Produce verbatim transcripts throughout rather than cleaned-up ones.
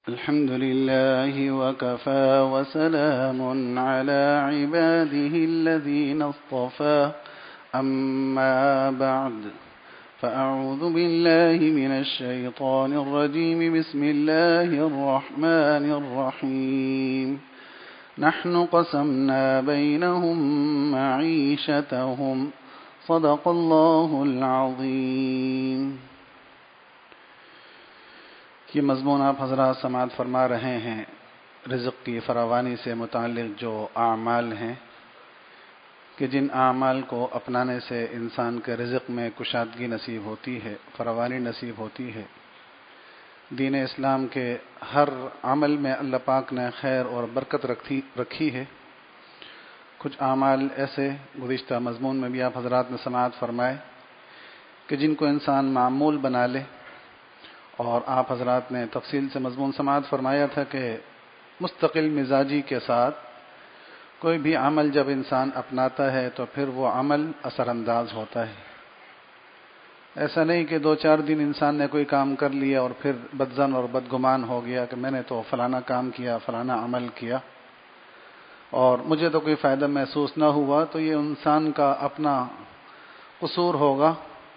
الحمد لله وكفى وسلام على عباده الذين اصطفى أما بعد فأعوذ بالله من الشيطان الرجيم بسم الله الرحمن الرحيم نحن قسمنا بينهم معيشتهم صدق الله العظيم۔ یہ مضمون آپ حضرات سماعت فرما رہے ہیں رزق کی فراوانی سے متعلق جو اعمال ہیں کہ جن اعمال کو اپنانے سے انسان کے رزق میں کشادگی نصیب ہوتی ہے، فراوانی نصیب ہوتی ہے۔ دین اسلام کے ہر عمل میں اللہ پاک نے خیر اور برکت رکھی رکھی ہے۔ کچھ اعمال ایسے گزشتہ مضمون میں بھی آپ حضرات نے سماعت فرمائے کہ جن کو انسان معمول بنا لے، اور آپ حضرات نے تفصیل سے مضمون سماعت فرمایا تھا کہ مستقل مزاجی کے ساتھ کوئی بھی عمل جب انسان اپناتا ہے تو پھر وہ عمل اثر انداز ہوتا ہے۔ ایسا نہیں کہ دو چار دن انسان نے کوئی کام کر لیا اور پھر بدظن اور بدگمان ہو گیا کہ میں نے تو فلانا کام کیا، فلانا عمل کیا اور مجھے تو کوئی فائدہ محسوس نہ ہوا، تو یہ انسان کا اپنا قصور ہوگا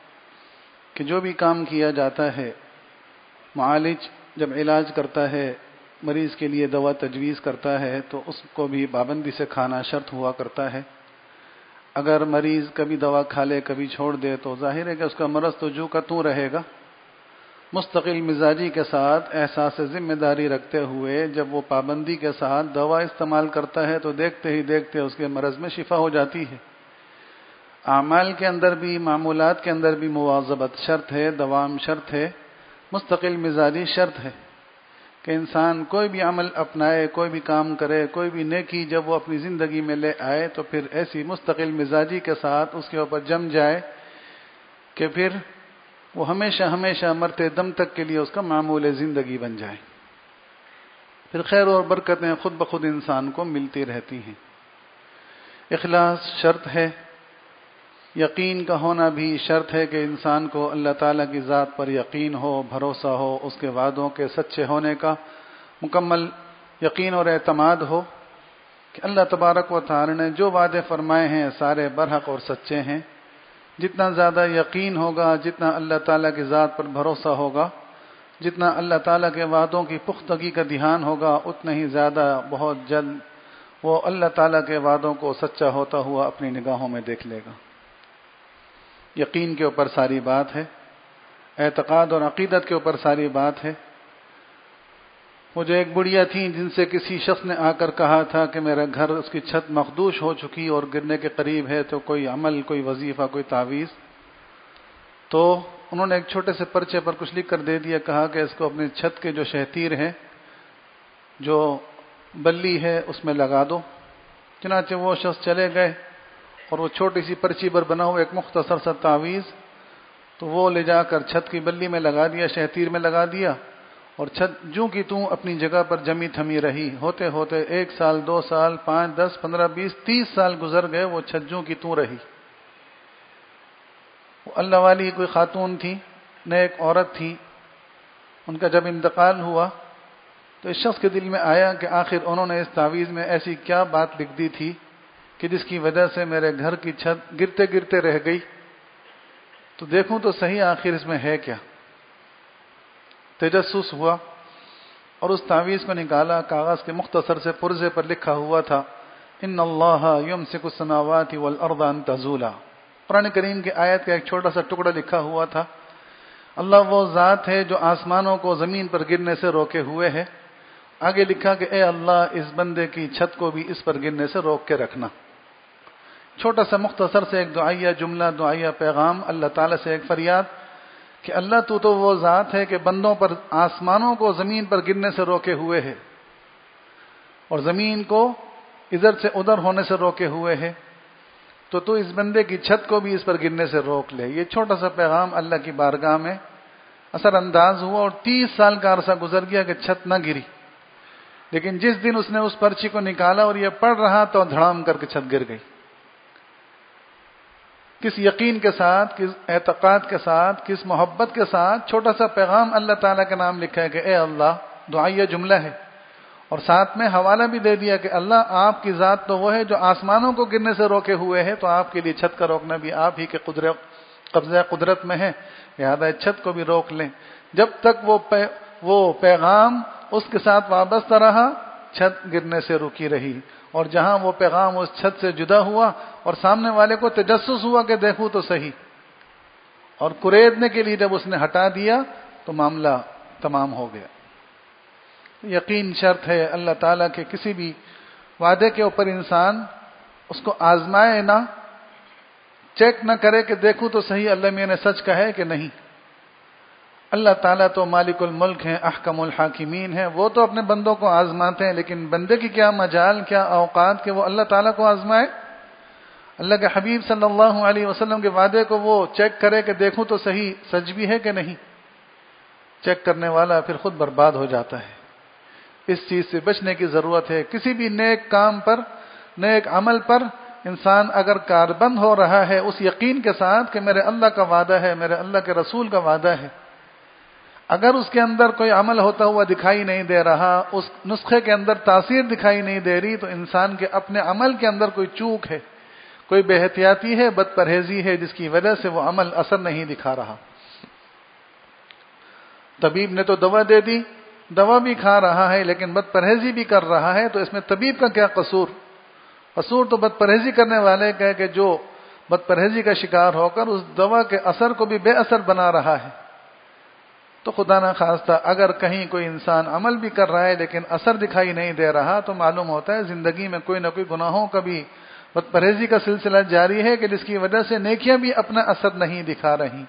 کہ جو بھی کام کیا جاتا ہے، معالج جب علاج کرتا ہے، مریض کے لیے دوا تجویز کرتا ہے تو اس کو بھی پابندی سے کھانا شرط ہوا کرتا ہے۔ اگر مریض کبھی دوا کھا لے کبھی چھوڑ دے تو ظاہر ہے کہ اس کا مرض تو جو کا توں رہے گا۔ مستقل مزاجی کے ساتھ احساس ذمہ داری رکھتے ہوئے جب وہ پابندی کے ساتھ دوا استعمال کرتا ہے تو دیکھتے ہی دیکھتے اس کے مرض میں شفا ہو جاتی ہے۔ اعمال کے اندر بھی، معمولات کے اندر بھی مواظبت شرط ہے، دوام شرط ہے، مستقل مزاجی شرط ہے کہ انسان کوئی بھی عمل اپنائے، کوئی بھی کام کرے، کوئی بھی نیکی جب وہ اپنی زندگی میں لے آئے تو پھر ایسی مستقل مزاجی کے ساتھ اس کے اوپر جم جائے کہ پھر وہ ہمیشہ ہمیشہ مرتے دم تک کے لیے اس کا معمول زندگی بن جائے۔ پھر خیر اور برکتیں خود بخود انسان کو ملتی رہتی ہیں۔ اخلاص شرط ہے، یقین کا ہونا بھی شرط ہے کہ انسان کو اللہ تعالیٰ کی ذات پر یقین ہو، بھروسہ ہو، اس کے وعدوں کے سچے ہونے کا مکمل یقین اور اعتماد ہو کہ اللہ تبارک و تعالی نے جو وعدے فرمائے ہیں سارے برحق اور سچے ہیں۔ جتنا زیادہ یقین ہوگا، جتنا اللہ تعالیٰ کی ذات پر بھروسہ ہوگا، جتنا اللہ تعالیٰ کے وعدوں کی پختگی کا دھیان ہوگا، اتنا ہی زیادہ بہت جلد وہ اللہ تعالیٰ کے وعدوں کو سچا ہوتا ہوا اپنی نگاہوں میں دیکھ لے گا۔ یقین کے اوپر ساری بات ہے، اعتقاد اور عقیدت کے اوپر ساری بات ہے۔ وہ جو ایک بڑھیا تھیں جن سے کسی شخص نے آ کر کہا تھا کہ میرا گھر، اس کی چھت مخدوش ہو چکی اور گرنے کے قریب ہے، تو کوئی عمل، کوئی وظیفہ، کوئی تعویذ، تو انہوں نے ایک چھوٹے سے پرچے پر کچھ لکھ کر دے دیا، کہا کہ اس کو اپنی چھت کے جو شہتیر ہے، جو بلی ہے، اس میں لگا دو۔ چنانچہ وہ شخص چلے گئے اور وہ چھوٹی سی پرچی پر بنا ہوا ایک مختصر سا تعویذ تو وہ لے جا کر چھت کی بلی میں لگا دیا، شہتیر میں لگا دیا، اور چھت جوں کی توں اپنی جگہ پر جمی تھمی رہی۔ ہوتے ہوتے ایک سال، دو سال، پانچ، دس، پندرہ، بیس، تیس سال گزر گئے، وہ چھت جوں کی توں رہی۔ وہ اللہ والی کوئی خاتون تھی، نیک عورت تھی، ان کا جب انتقال ہوا تو اس شخص کے دل میں آیا کہ آخر انہوں نے اس تعویذ میں ایسی کیا بات لکھ دی تھی کہ جس کی وجہ سے میرے گھر کی چھت گرتے گرتے رہ گئی، تو دیکھوں تو صحیح آخر اس میں ہے کیا۔ تجسس ہوا اور اس تعویذ کو نکالا، کاغذ کے مختصر سے پرزے پر لکھا ہوا تھا، ان اللہ یمسک السماوات والارض ان تزولا۔ قرآن کریم کی آیت کا ایک چھوٹا سا ٹکڑا لکھا ہوا تھا۔ اللہ وہ ذات ہے جو آسمانوں کو زمین پر گرنے سے روکے ہوئے ہے۔ آگے لکھا کہ اے اللہ اس بندے کی چھت کو بھی اس پر گرنے سے روک کے رکھنا۔ چھوٹا سا مختصر سے ایک دعائیہ جملہ، دعائیہ پیغام، اللہ تعالیٰ سے ایک فریاد کہ اللہ تو تو وہ ذات ہے کہ بندوں پر آسمانوں کو زمین پر گرنے سے روکے ہوئے ہے اور زمین کو ادھر سے ادھر ہونے سے روکے ہوئے ہے، تو تو اس بندے کی چھت کو بھی اس پر گرنے سے روک لے۔ یہ چھوٹا سا پیغام اللہ کی بارگاہ میں اثر انداز ہوا اور تیس سال کا عرصہ گزر گیا کہ چھت نہ گری، لیکن جس دن اس نے اس پرچی کو نکالا اور یہ پڑھ رہا تو دھڑام کر کے چھت گر گئی۔ کس یقین کے ساتھ، کس اعتقاد کے ساتھ، کس محبت کے ساتھ چھوٹا سا پیغام اللہ تعالیٰ کے نام لکھا ہے کہ اے اللہ دعائیہ جملہ ہے، اور ساتھ میں حوالہ بھی دے دیا کہ اللہ آپ کی ذات تو وہ ہے جو آسمانوں کو گرنے سے روکے ہوئے ہے، تو آپ کے لیے چھت کا روکنا بھی آپ ہی کے قدرت قبضہ قدرت میں ہے، لہذا چھت کو بھی روک لیں۔ جب تک وہ پی وہ پیغام اس کے ساتھ وابستہ رہا، چھت گرنے سے رکی رہی، اور جہاں وہ پیغام اس چھت سے جدا ہوا اور سامنے والے کو تجسس ہوا کہ دیکھوں تو صحیح، اور کریدنے کے لیے جب اس نے ہٹا دیا تو معاملہ تمام ہو گیا۔ یقین شرط ہے اللہ تعالیٰ کے کسی بھی وعدے کے اوپر انسان اس کو آزمائے نہ، چیک نہ کرے کہ دیکھوں تو صحیح اللہ میں نے سچ کہا ہے کہ نہیں۔ اللہ تعالیٰ تو مالک الملک ہیں، احکم الحاکمین ہیں، وہ تو اپنے بندوں کو آزماتے ہیں، لیکن بندے کی کیا مجال، کیا اوقات کہ وہ اللہ تعالیٰ کو آزمائے۔ اللہ کے حبیب صلی اللہ علیہ وسلم کے وعدے کو وہ چیک کرے کہ دیکھوں تو صحیح سچ بھی ہے کہ نہیں۔ چیک کرنے والا پھر خود برباد ہو جاتا ہے۔ اس چیز سے بچنے کی ضرورت ہے۔ کسی بھی نیک کام پر، نیک عمل پر انسان اگر کاربند ہو رہا ہے اس یقین کے ساتھ کہ میرے اللہ کا وعدہ ہے، میرے اللہ کے رسول کا وعدہ ہے، اگر اس کے اندر کوئی عمل ہوتا ہوا دکھائی نہیں دے رہا، اس نسخے کے اندر تاثیر دکھائی نہیں دے رہی، تو انسان کے اپنے عمل کے اندر کوئی چوک ہے، کوئی بے احتیاطی ہے، بد پرہیزی ہے، جس کی وجہ سے وہ عمل اثر نہیں دکھا رہا۔ طبیب نے تو دوا دے دی، دوا بھی کھا رہا ہے لیکن بد پرہیزی بھی کر رہا ہے، تو اس میں طبیب کا کیا قصور؟ قصور تو بد پرہیزی کرنے والے کا ہے کہ جو بد پرہیزی کا شکار ہو کر اس دوا کے اثر کو بھی بے اثر بنا رہا ہے۔ تو خدا نہ خواستہ اگر کہیں کوئی انسان عمل بھی کر رہا ہے لیکن اثر دکھائی نہیں دے رہا، تو معلوم ہوتا ہے زندگی میں کوئی نہ کوئی گناہوں کا بھی بد پرہیزی کا سلسلہ جاری ہے کہ جس کی وجہ سے نیکیاں بھی اپنا اثر نہیں دکھا رہی۔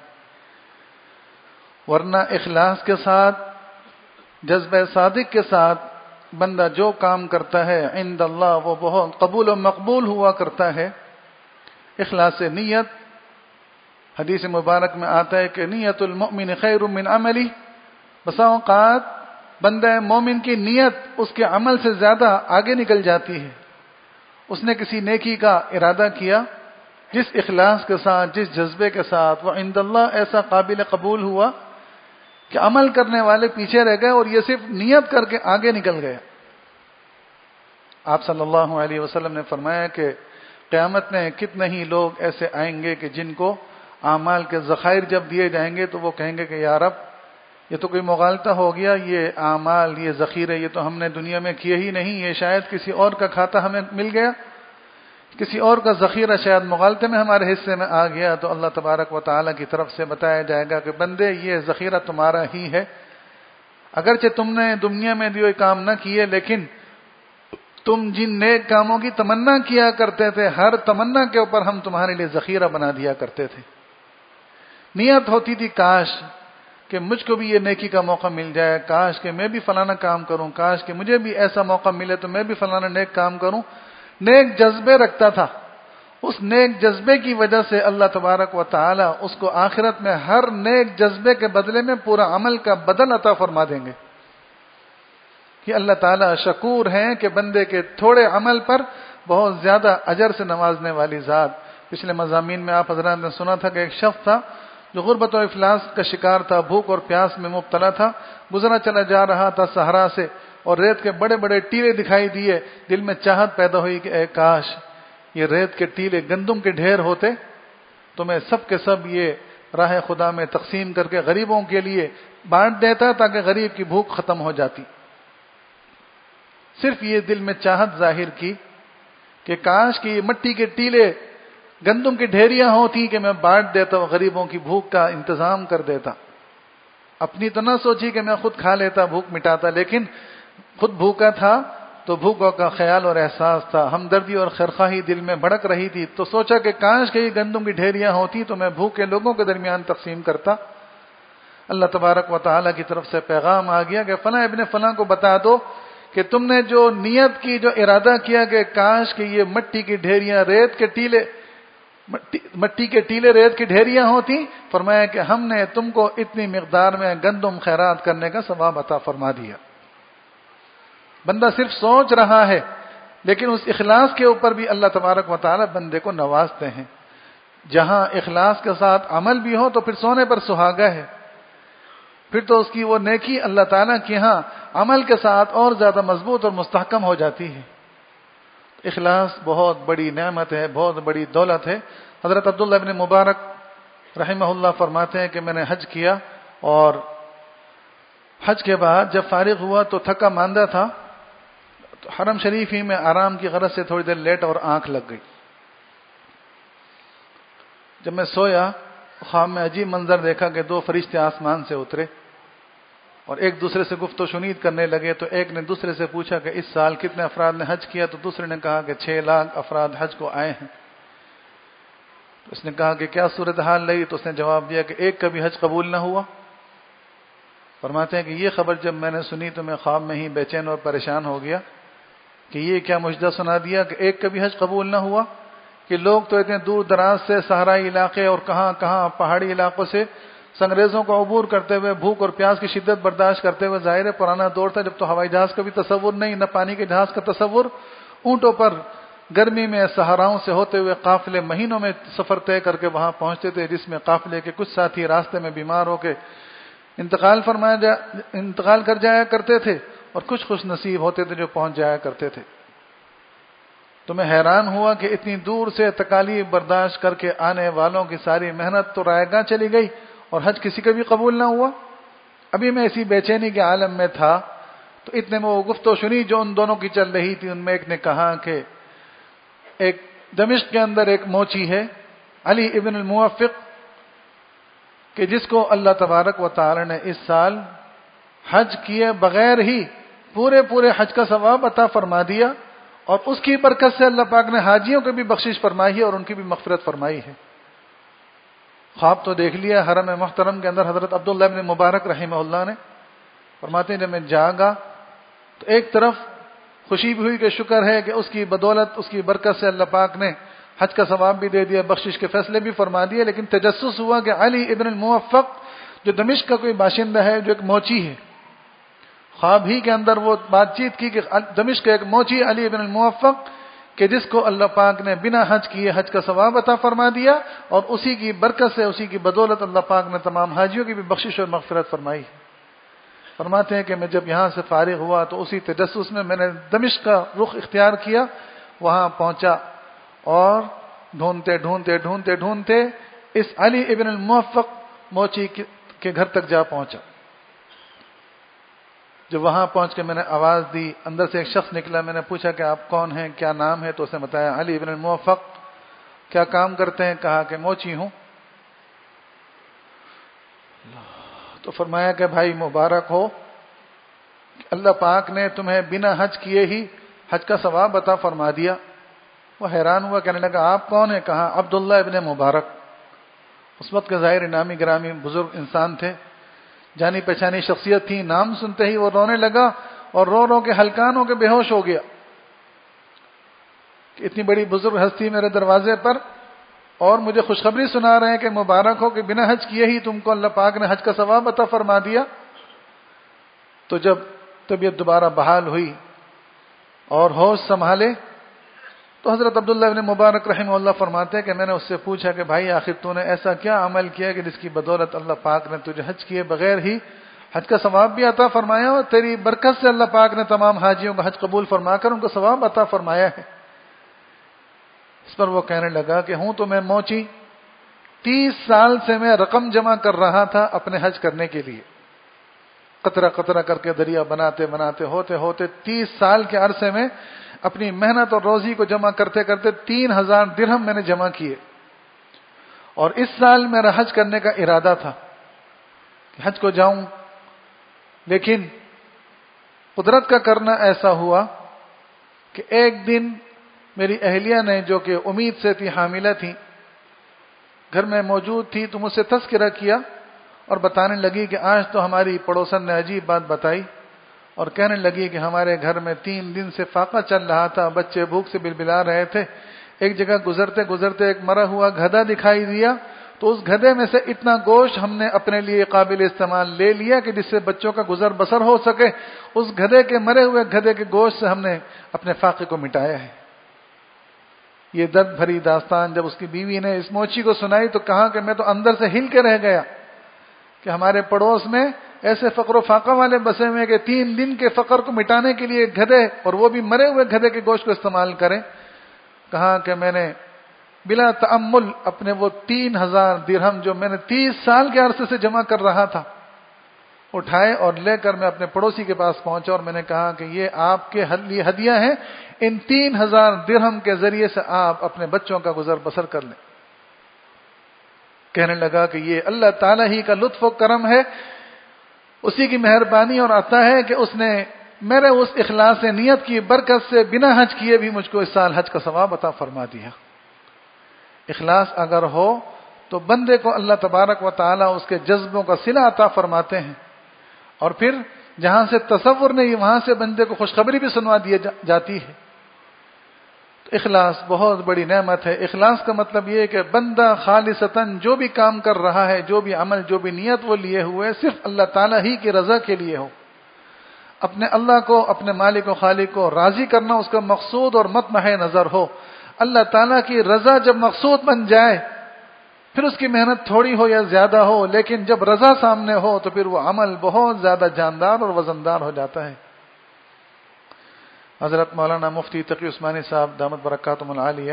ورنہ اخلاص کے ساتھ، جذبہ صادق کے ساتھ بندہ جو کام کرتا ہے عند اللہ وہ بہت قبول و مقبول ہوا کرتا ہے۔ اخلاص نیت، حدیث مبارک میں آتا ہے کہ نیت المؤمن خیر من عملی، بسا اوقات بندہ مومن کی نیت اس کے عمل سے زیادہ آگے نکل جاتی ہے۔ اس نے کسی نیکی کا ارادہ کیا، جس اخلاص کے ساتھ، جس جذبے کے ساتھ وہ عند اللہ ایسا قابل قبول ہوا کہ عمل کرنے والے پیچھے رہ گئے اور یہ صرف نیت کر کے آگے نکل گیا۔ آپ صلی اللہ علیہ وسلم نے فرمایا کہ قیامت میں کتنے ہی لوگ ایسے آئیں گے کہ جن کو اعمال کے ذخائر جب دیے جائیں گے تو وہ کہیں گے کہ یا رب یہ تو کوئی مغالطہ ہو گیا، یہ اعمال، یہ ذخیرے یہ تو ہم نے دنیا میں کیے ہی نہیں، یہ شاید کسی اور کا کھاتا ہمیں مل گیا، کسی اور کا ذخیرہ شاید مغالطے میں ہمارے حصے میں آ گیا۔ تو اللہ تبارک و تعالیٰ کی طرف سے بتایا جائے گا کہ بندے یہ ذخیرہ تمہارا ہی ہے، اگرچہ تم نے دنیا میں بھی کوئی کام نہ کیے، لیکن تم جن نیک کاموں کی تمنا کیا کرتے تھے ہر تمنا کے اوپر ہم تمہارے لیے ذخیرہ بنا دیا کرتے تھے۔ نیت ہوتی تھی کاش کہ مجھ کو بھی یہ نیکی کا موقع مل جائے، کاش کہ میں بھی فلانا کام کروں، کاش کہ مجھے بھی ایسا موقع ملے تو میں بھی فلانا نیک کام کروں۔ نیک جذبے رکھتا تھا، اس نیک جذبے کی وجہ سے اللہ تبارک و تعالی اس کو آخرت میں ہر نیک جذبے کے بدلے میں پورا عمل کا بدل عطا فرما دیں گے۔ کہ اللہ تعالیٰ شکور ہیں کہ بندے کے تھوڑے عمل پر بہت زیادہ اجر سے نوازنے والی ذات۔ پچھلے مضامین میں آپ حضرات نے سنا تھا کہ ایک شخص تھا جو غربت و افلاس کا شکار تھا، بھوک اور پیاس میں مبتلا تھا، گزرا چلا جا رہا تھا صحرا سے اور ریت کے بڑے بڑے ٹیلے دکھائی دیے، دل میں چاہت پیدا ہوئی کہ اے کاش یہ ریت کے ٹیلے گندم کے ڈھیر ہوتے تو میں سب کے سب یہ راہ خدا میں تقسیم کر کے غریبوں کے لیے بانٹ دیتا تاکہ غریب کی بھوک ختم ہو جاتی۔ صرف یہ دل میں چاہت ظاہر کی کہ کاش کہ یہ مٹی کے ٹیلے گندم کی ڈھیریاں ہوتی کہ میں بانٹ دیتا اور غریبوں کی بھوک کا انتظام کر دیتا۔ اپنی تو نہ سوچی کہ میں خود کھا لیتا، بھوک مٹاتا، لیکن خود بھوکا تھا تو بھوکوں کا خیال اور احساس تھا، ہمدردی اور خیرخواہی دل میں بھڑک رہی تھی، تو سوچا کہ کاش کہ یہ گندم کی ڈھیریاں ہوتی تو میں بھوکے لوگوں کے درمیان تقسیم کرتا۔ اللہ تبارک و تعالیٰ کی طرف سے پیغام آ گیا کہ فلاں ابن فلاں کو بتا دو کہ تم نے جو نیت کی، جو ارادہ کیا کہ کاش کہ یہ مٹی کی ڈھیریاں، ریت کے ٹیلے، مٹی کے ٹیلے ریت کی ڈھیریاں ہوتی، فرمایا کہ ہم نے تم کو اتنی مقدار میں گندم خیرات کرنے کا ثواب عطا فرما دیا۔ بندہ صرف سوچ رہا ہے، لیکن اس اخلاص کے اوپر بھی اللہ تبارک و تعالی بندے کو نوازتے ہیں۔ جہاں اخلاص کے ساتھ عمل بھی ہو تو پھر سونے پر سہاگا ہے۔ پھر تو اس کی وہ نیکی اللہ تعالیٰ کے ہاں عمل کے ساتھ اور زیادہ مضبوط اور مستحکم ہو جاتی ہے۔ اخلاص بہت بڑی نعمت ہے، بہت بڑی دولت ہے۔ حضرت عبداللہ ابن مبارک رحمہ اللہ فرماتے ہیں کہ میں نے حج کیا، اور حج کے بعد جب فارغ ہوا تو تھکا ماندہ تھا، تو حرم شریف ہی میں آرام کی غرض سے تھوڑی دیر لیٹ اور آنکھ لگ گئی۔ جب میں سویا، خواب میں عجیب منظر دیکھا کہ دو فرشتے آسمان سے اترے اور ایک دوسرے سے گفت و شنید کرنے لگے۔ تو ایک نے دوسرے سے پوچھا کہ اس سال کتنے افراد نے حج کیا؟ تو دوسرے نے کہا کہ چھ لاکھ افراد حج کو آئے ہیں۔ تو اس نے کہا کہ کیا صورتحال رہی؟ تو اس نے جواب دیا کہ ایک کا بھی حج قبول نہ ہوا۔ فرماتے ہیں کہ یہ خبر جب میں نے سنی تو میں خواب میں ہی بے چین اور پریشان ہو گیا کہ یہ کیا مجدہ سنا دیا کہ ایک کا بھی حج قبول نہ ہوا، کہ لوگ تو اتنے دور دراز سے صحرائی علاقے اور کہاں کہاں پہاڑی علاقوں سے سنگریزوں کو عبور کرتے ہوئے، بھوک اور پیاس کی شدت برداشت کرتے ہوئے، ظاہر ہے پرانا دور تھا جب تو ہوائی جہاز کا بھی تصور نہیں، نہ پانی کے جہاز کا تصور، اونٹوں پر گرمی میں صحراؤں سے ہوتے ہوئے قافلے مہینوں میں سفر طے کر کے وہاں پہنچتے تھے، جس میں قافلے کے کچھ ساتھی راستے میں بیمار ہو کے انتقال فرمایا جا انتقال کر جایا کرتے تھے، اور کچھ خوش نصیب ہوتے تھے جو پہنچ جایا کرتے تھے۔ تو میں حیران ہوا کہ اتنی دور سے تکالیف برداشت کر کے آنے والوں کی ساری محنت تو رائے گاہ چلی گئی اور حج کسی کا بھی قبول نہ ہوا۔ ابھی میں اسی بے چینی کے عالم میں تھا تو اتنے میں وہ گفت و شنید جو ان دونوں کی چل رہی تھی، ان میں ایک نے کہا کہ ایک دمشق کے اندر ایک موچی ہے علی ابن الموفق، کہ جس کو اللہ تبارک و تعالی نے اس سال حج کیے بغیر ہی پورے پورے حج کا ثواب عطا فرما دیا، اور اس کی برکت سے اللہ پاک نے حاجیوں کی بھی بخشش فرمائی ہے اور ان کی بھی مغفرت فرمائی ہے۔ خواب تو دیکھ لیا حرم محترم کے اندر حضرت عبداللہ ابن مبارک رحمہ اللہ نے۔ فرماتے ہیں جب میں جاگا تو ایک طرف خوشی بھی ہوئی کہ شکر ہے کہ اس کی بدولت، اس کی برکت سے اللہ پاک نے حج کا ثواب بھی دے دیا، بخشش کے فیصلے بھی فرما دیے، لیکن تجسس ہوا کہ علی ابن الموفق جو دمشق کا کوئی باشندہ ہے، جو ایک موچی ہے، خواب ہی کے اندر وہ بات چیت کی کہ دمشق کا ایک موچی علی ابن الموفق کہ جس کو اللہ پاک نے بنا حج کیے حج کا ثواب عطا فرما دیا، اور اسی کی برکت سے، اسی کی بدولت اللہ پاک نے تمام حاجیوں کی بھی بخشش اور مغفرت فرمائی۔ فرماتے ہیں کہ میں جب یہاں سے فارغ ہوا تو اسی تجسس میں میں نے دمشق کا رخ اختیار کیا، وہاں پہنچا اور ڈھونڈتے ڈھونڈتے ڈھونڈتے ڈھونڈتے اس علی ابن الموفق موچی کے گھر تک جا پہنچا۔ جب وہاں پہنچ کے میں نے آواز دی، اندر سے ایک شخص نکلا، میں نے پوچھا کہ آپ کون ہیں، کیا نام ہے؟ تو اس نے بتایا علی ابن الموفق۔ کیا کام کرتے ہیں؟ کہا کہ موچی ہوں۔ تو فرمایا کہ بھائی مبارک ہو، اللہ پاک نے تمہیں بنا حج کیے ہی حج کا ثواب عطا فرما دیا۔ وہ حیران ہوا، کہنے لگا آپ کون ہیں؟ کہا عبداللہ ابن مبارک۔ اس وقت کے ظاہر نامی گرامی بزرگ انسان تھے، جانی پہچانی شخصیت تھی، نام سنتے ہی وہ رونے لگا اور رو رو کے ہلکان ہو کے بے ہوش ہو گیا کہ اتنی بڑی بزرگ ہستی میرے دروازے پر اور مجھے خوشخبری سنا رہے ہیں کہ مبارک ہو کہ بنا حج کیے ہی تم کو اللہ پاک نے حج کا ثواب عطا فرما دیا۔ تو جب طبیعت دوبارہ بحال ہوئی اور ہوش سنبھالے تو حضرت عبداللہ ابن مبارک رحمہ اللہ فرماتے ہیں کہ میں نے اس سے پوچھا کہ بھائی آخر تو نے ایسا کیا عمل کیا کہ جس کی بدولت اللہ پاک نے تجھے حج کیے بغیر ہی حج کا ثواب بھی عطا فرمایا، اور تیری برکت سے اللہ پاک نے تمام حاجیوں کا حج قبول فرما کر ان کو ثواب عطا فرمایا ہے۔ اس پر وہ کہنے لگا کہ ہوں تو میں موچی، تیس سال سے میں رقم جمع کر رہا تھا اپنے حج کرنے کے لیے، قطرہ قطرہ کر کے دریا بناتے بناتے ہوتے ہوتے تیس سال کے عرصے میں اپنی محنت اور روزی کو جمع کرتے کرتے تین ہزار درہم میں نے جمع کیے، اور اس سال میرا حج کرنے کا ارادہ تھا کہ حج کو جاؤں، لیکن قدرت کا کرنا ایسا ہوا کہ ایک دن میری اہلیہ نے، جو کہ امید سے تھی، حاملہ تھی، گھر میں موجود تھی، تو مجھ سے تذکرہ کیا اور بتانے لگی کہ آج تو ہماری پڑوسن نے عجیب بات بتائی، اور کہنے لگی کہ ہمارے گھر میں تین دن سے فاقہ چل رہا تھا، بچے بھوک سے بلبلا رہے تھے، ایک جگہ گزرتے گزرتے ایک مرا ہوا گدھا دکھائی دیا، تو اس گدھے میں سے اتنا گوشت ہم نے اپنے لیے قابل استعمال لے لیا کہ جس سے بچوں کا گزر بسر ہو سکے، اس گدھے کے مرے ہوئے گدھے کے گوشت سے ہم نے اپنے فاقے کو مٹایا ہے۔ یہ درد بھری داستان جب اس کی بیوی نے اس موچی کو سنائی تو کہا کہ میں تو اندر سے ہل کے رہ گیا کہ ہمارے پڑوس میں ایسے فقر و فاقہ والے بسے ہوئے کہ تین دن کے فقر کو مٹانے کے لیے گدھے، اور وہ بھی مرے ہوئے گدھے کے گوشت کو استعمال کریں. کہا کہ میں نے بلا تأمل اپنے وہ تین ہزار درہم جو میں نے تیس سال کے عرصے سے جمع کر رہا تھا اٹھائے اور لے کر میں اپنے پڑوسی کے پاس پہنچا، اور میں نے کہا کہ یہ آپ کے لیے ہدیہ ہیں، ان تین ہزار درہم کے ذریعے سے آپ اپنے بچوں کا گزر بسر کر لیں. کہنے لگا کہ یہ اللہ تعالیٰ ہی کا لطف و کرم ہے، اسی کی مہربانی اور عطا ہے کہ اس نے میرے اس اخلاص نیت کی برکت سے بنا حج کیے بھی مجھ کو اس سال حج کا ثواب عطا فرما دیا. اخلاص اگر ہو تو بندے کو اللہ تبارک و تعالیٰ اس کے جذبوں کا صلہ عطا فرماتے ہیں، اور پھر جہاں سے تصور نہیں وہاں سے بندے کو خوشخبری بھی سنوا دی جاتی ہے. اخلاص بہت بڑی نعمت ہے. اخلاص کا مطلب یہ ہے کہ بندہ خالصتاً جو بھی کام کر رہا ہے، جو بھی عمل، جو بھی نیت وہ لیے ہوئے صرف اللہ تعالیٰ ہی کی رضا کے لیے ہو. اپنے اللہ کو، اپنے مالک و خالق کو راضی کرنا اس کا مقصود اور مطمع نظر ہو. اللہ تعالیٰ کی رضا جب مقصود بن جائے پھر اس کی محنت تھوڑی ہو یا زیادہ ہو، لیکن جب رضا سامنے ہو تو پھر وہ عمل بہت زیادہ جاندار اور وزندار ہو جاتا ہے. حضرت مولانا مفتی تقی عثمانی صاحب دامت برکاتہم العالیہ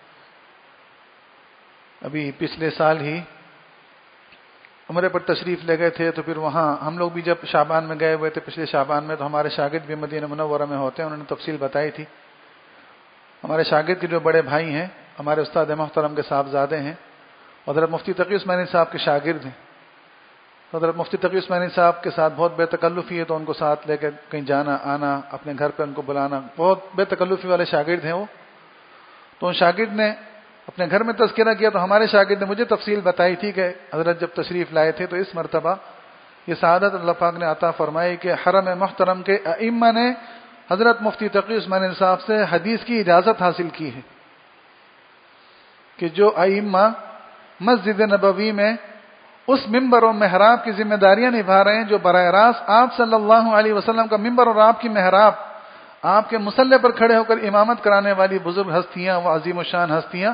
ابھی پچھلے سال ہی عمرے پر تشریف لے گئے تھے، تو پھر وہاں ہم لوگ بھی جب شعبان میں گئے ہوئے تھے پچھلے شعبان میں، تو ہمارے شاگرد بھی مدینہ منورہ میں ہوتے ہیں، انہوں نے تفصیل بتائی تھی. ہمارے شاگرد کے جو بڑے بھائی ہیں ہمارے استاد محترم کے صاحبزادے ہیں، حضرت مفتی تقی عثمانی صاحب کے شاگرد ہیں. حضرت مفتی تقی عثمانی صاحب کے ساتھ بہت بے تکلفی ہے، تو ان کو ساتھ لے کے کہیں جانا آنا، اپنے گھر پہ ان کو بلانا، بہت بے تکلفی والے شاگرد ہیں وہ. تو ان شاگرد نے اپنے گھر میں تذکرہ کیا، تو ہمارے شاگرد نے مجھے تفصیل بتائی تھی کہ حضرت جب تشریف لائے تھے تو اس مرتبہ یہ سعادت اللہ پاک نے عطا فرمائی کہ حرم محترم کے ائمہ نے حضرت مفتی تقی عثمانی صاحب سے حدیث کی اجازت حاصل کی ہے کہ جو ائمہ مسجد نبوی میں اس ممبر و محراب کی ذمہ داریاں نبھا رہے ہیں جو براہ راست آپ صلی اللہ علیہ وسلم کا ممبر اور آپ کی محراب، آپ کے مصلی پر کھڑے ہو کر امامت کرانے والی بزرگ ہستیاں و عظیم الشان ہستیاں،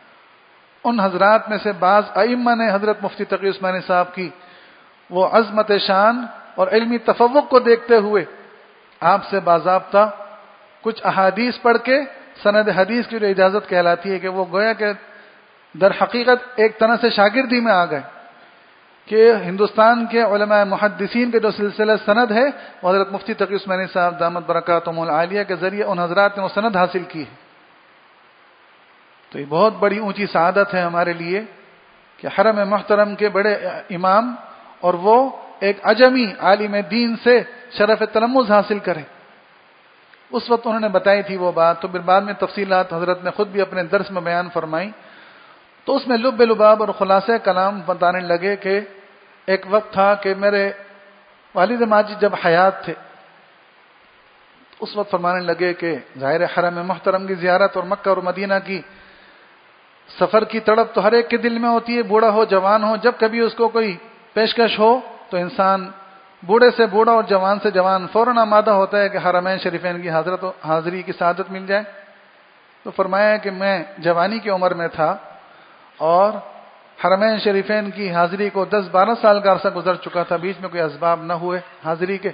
ان حضرات میں سے بعض ائمہ نے حضرت مفتی تقی عثمانی صاحب کی وہ عظمت شان اور علمی تفوق کو دیکھتے ہوئے آپ سے باضابطہ کچھ احادیث پڑھ کے سند حدیث کی جو اجازت کہلاتی ہے کہ وہ گویا کہ در حقیقت ایک طرح سے شاگردی میں آ گئے کہ ہندوستان کے علماء محدثین کے جو سلسلہ سند ہے وہ حضرت مفتی تقی عثمانی صاحب دامت برکاتہم العالیہ کے ذریعے ان حضرات نے وہ سند حاصل کی ہے. تو یہ بہت بڑی اونچی سعادت ہے ہمارے لیے کہ حرم محترم کے بڑے امام اور وہ ایک عجمی عالم دین سے شرف تلمذ حاصل کریں. اس وقت انہوں نے بتائی تھی وہ بات، تو پھر بعد میں تفصیلات حضرت نے خود بھی اپنے درس میں بیان فرمائی. تو اس میں لب لباب اور خلاصہ کلام بتانے لگے کہ ایک وقت تھا کہ میرے والد ماجد جب حیات تھے اس وقت فرمانے لگے کہ ظاہر حرم محترم کی زیارت اور مکہ اور مدینہ کی سفر کی تڑپ تو ہر ایک کے دل میں ہوتی ہے، بوڑھا ہو جوان ہو. جب کبھی اس کو کوئی پیشکش ہو تو انسان بوڑھے سے بوڑھا اور جوان سے جوان فوراً آمادہ ہوتا ہے کہ حرمین شریفین کی حضرت حاضری کی سعادت مل جائے. تو فرمایا کہ میں جوانی کی عمر میں تھا اور حرمین شریفین کی حاضری کو دس بارہ سال کا عرصہ گزر چکا تھا، بیچ میں کوئی اسباب نہ ہوئے حاضری کے.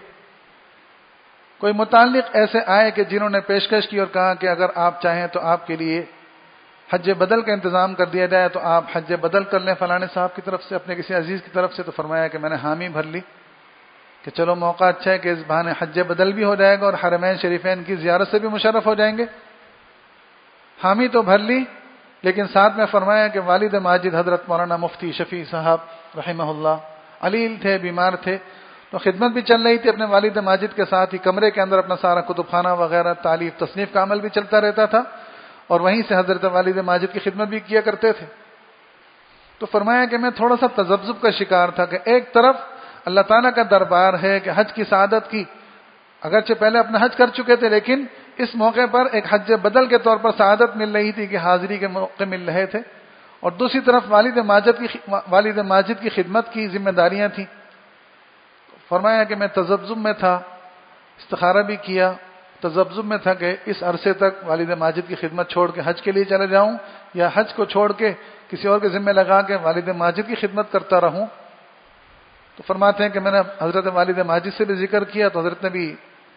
کوئی متعلق ایسے آئے کہ جنہوں نے پیشکش کی اور کہا کہ اگر آپ چاہیں تو آپ کے لیے حج بدل کا انتظام کر دیا جائے تو آپ حج بدل کر لیں فلانے صاحب کی طرف سے، اپنے کسی عزیز کی طرف سے. تو فرمایا کہ میں نے حامی بھر لی کہ چلو موقع اچھا ہے کہ اس بہانے حج بدل بھی ہو جائے گا اور حرمین شریفین کی زیارت سے بھی مشرف ہو جائیں گے. حامی تو بھر لی، لیکن ساتھ میں فرمایا کہ والد ماجد حضرت مولانا مفتی شفیع صاحب رحمہ اللہ علیل تھے، بیمار تھے، تو خدمت بھی چل رہی تھی اپنے والد ماجد کے ساتھ ہی. کمرے کے اندر اپنا سارا کتب خانہ وغیرہ تعلیف تصنیف کا عمل بھی چلتا رہتا تھا اور وہیں سے حضرت والد ماجد کی خدمت بھی کیا کرتے تھے. تو فرمایا کہ میں تھوڑا سا تذبذب کا شکار تھا کہ ایک طرف اللہ تعالیٰ کا دربار ہے کہ حج کی سعادت کی، اگرچہ پہلے اپنا حج کر چکے تھے لیکن اس موقع پر ایک حج بدل کے طور پر سعادت مل رہی تھی کہ حاضری کے موقع مل رہے تھے، اور دوسری طرف والد ماجد کی والد ماجد کی خدمت کی ذمہ داریاں تھیں. فرمایا کہ میں تذبذب میں تھا، استخارہ بھی کیا، تذبذب میں تھا کہ اس عرصے تک والد ماجد کی خدمت چھوڑ کے حج کے لیے چلے جاؤں یا حج کو چھوڑ کے کسی اور کے ذمہ لگا کے والد ماجد کی خدمت کرتا رہوں. تو فرماتے ہیں کہ میں نے حضرت والد ماجد سے بھی ذکر کیا تو حضرت نے بھی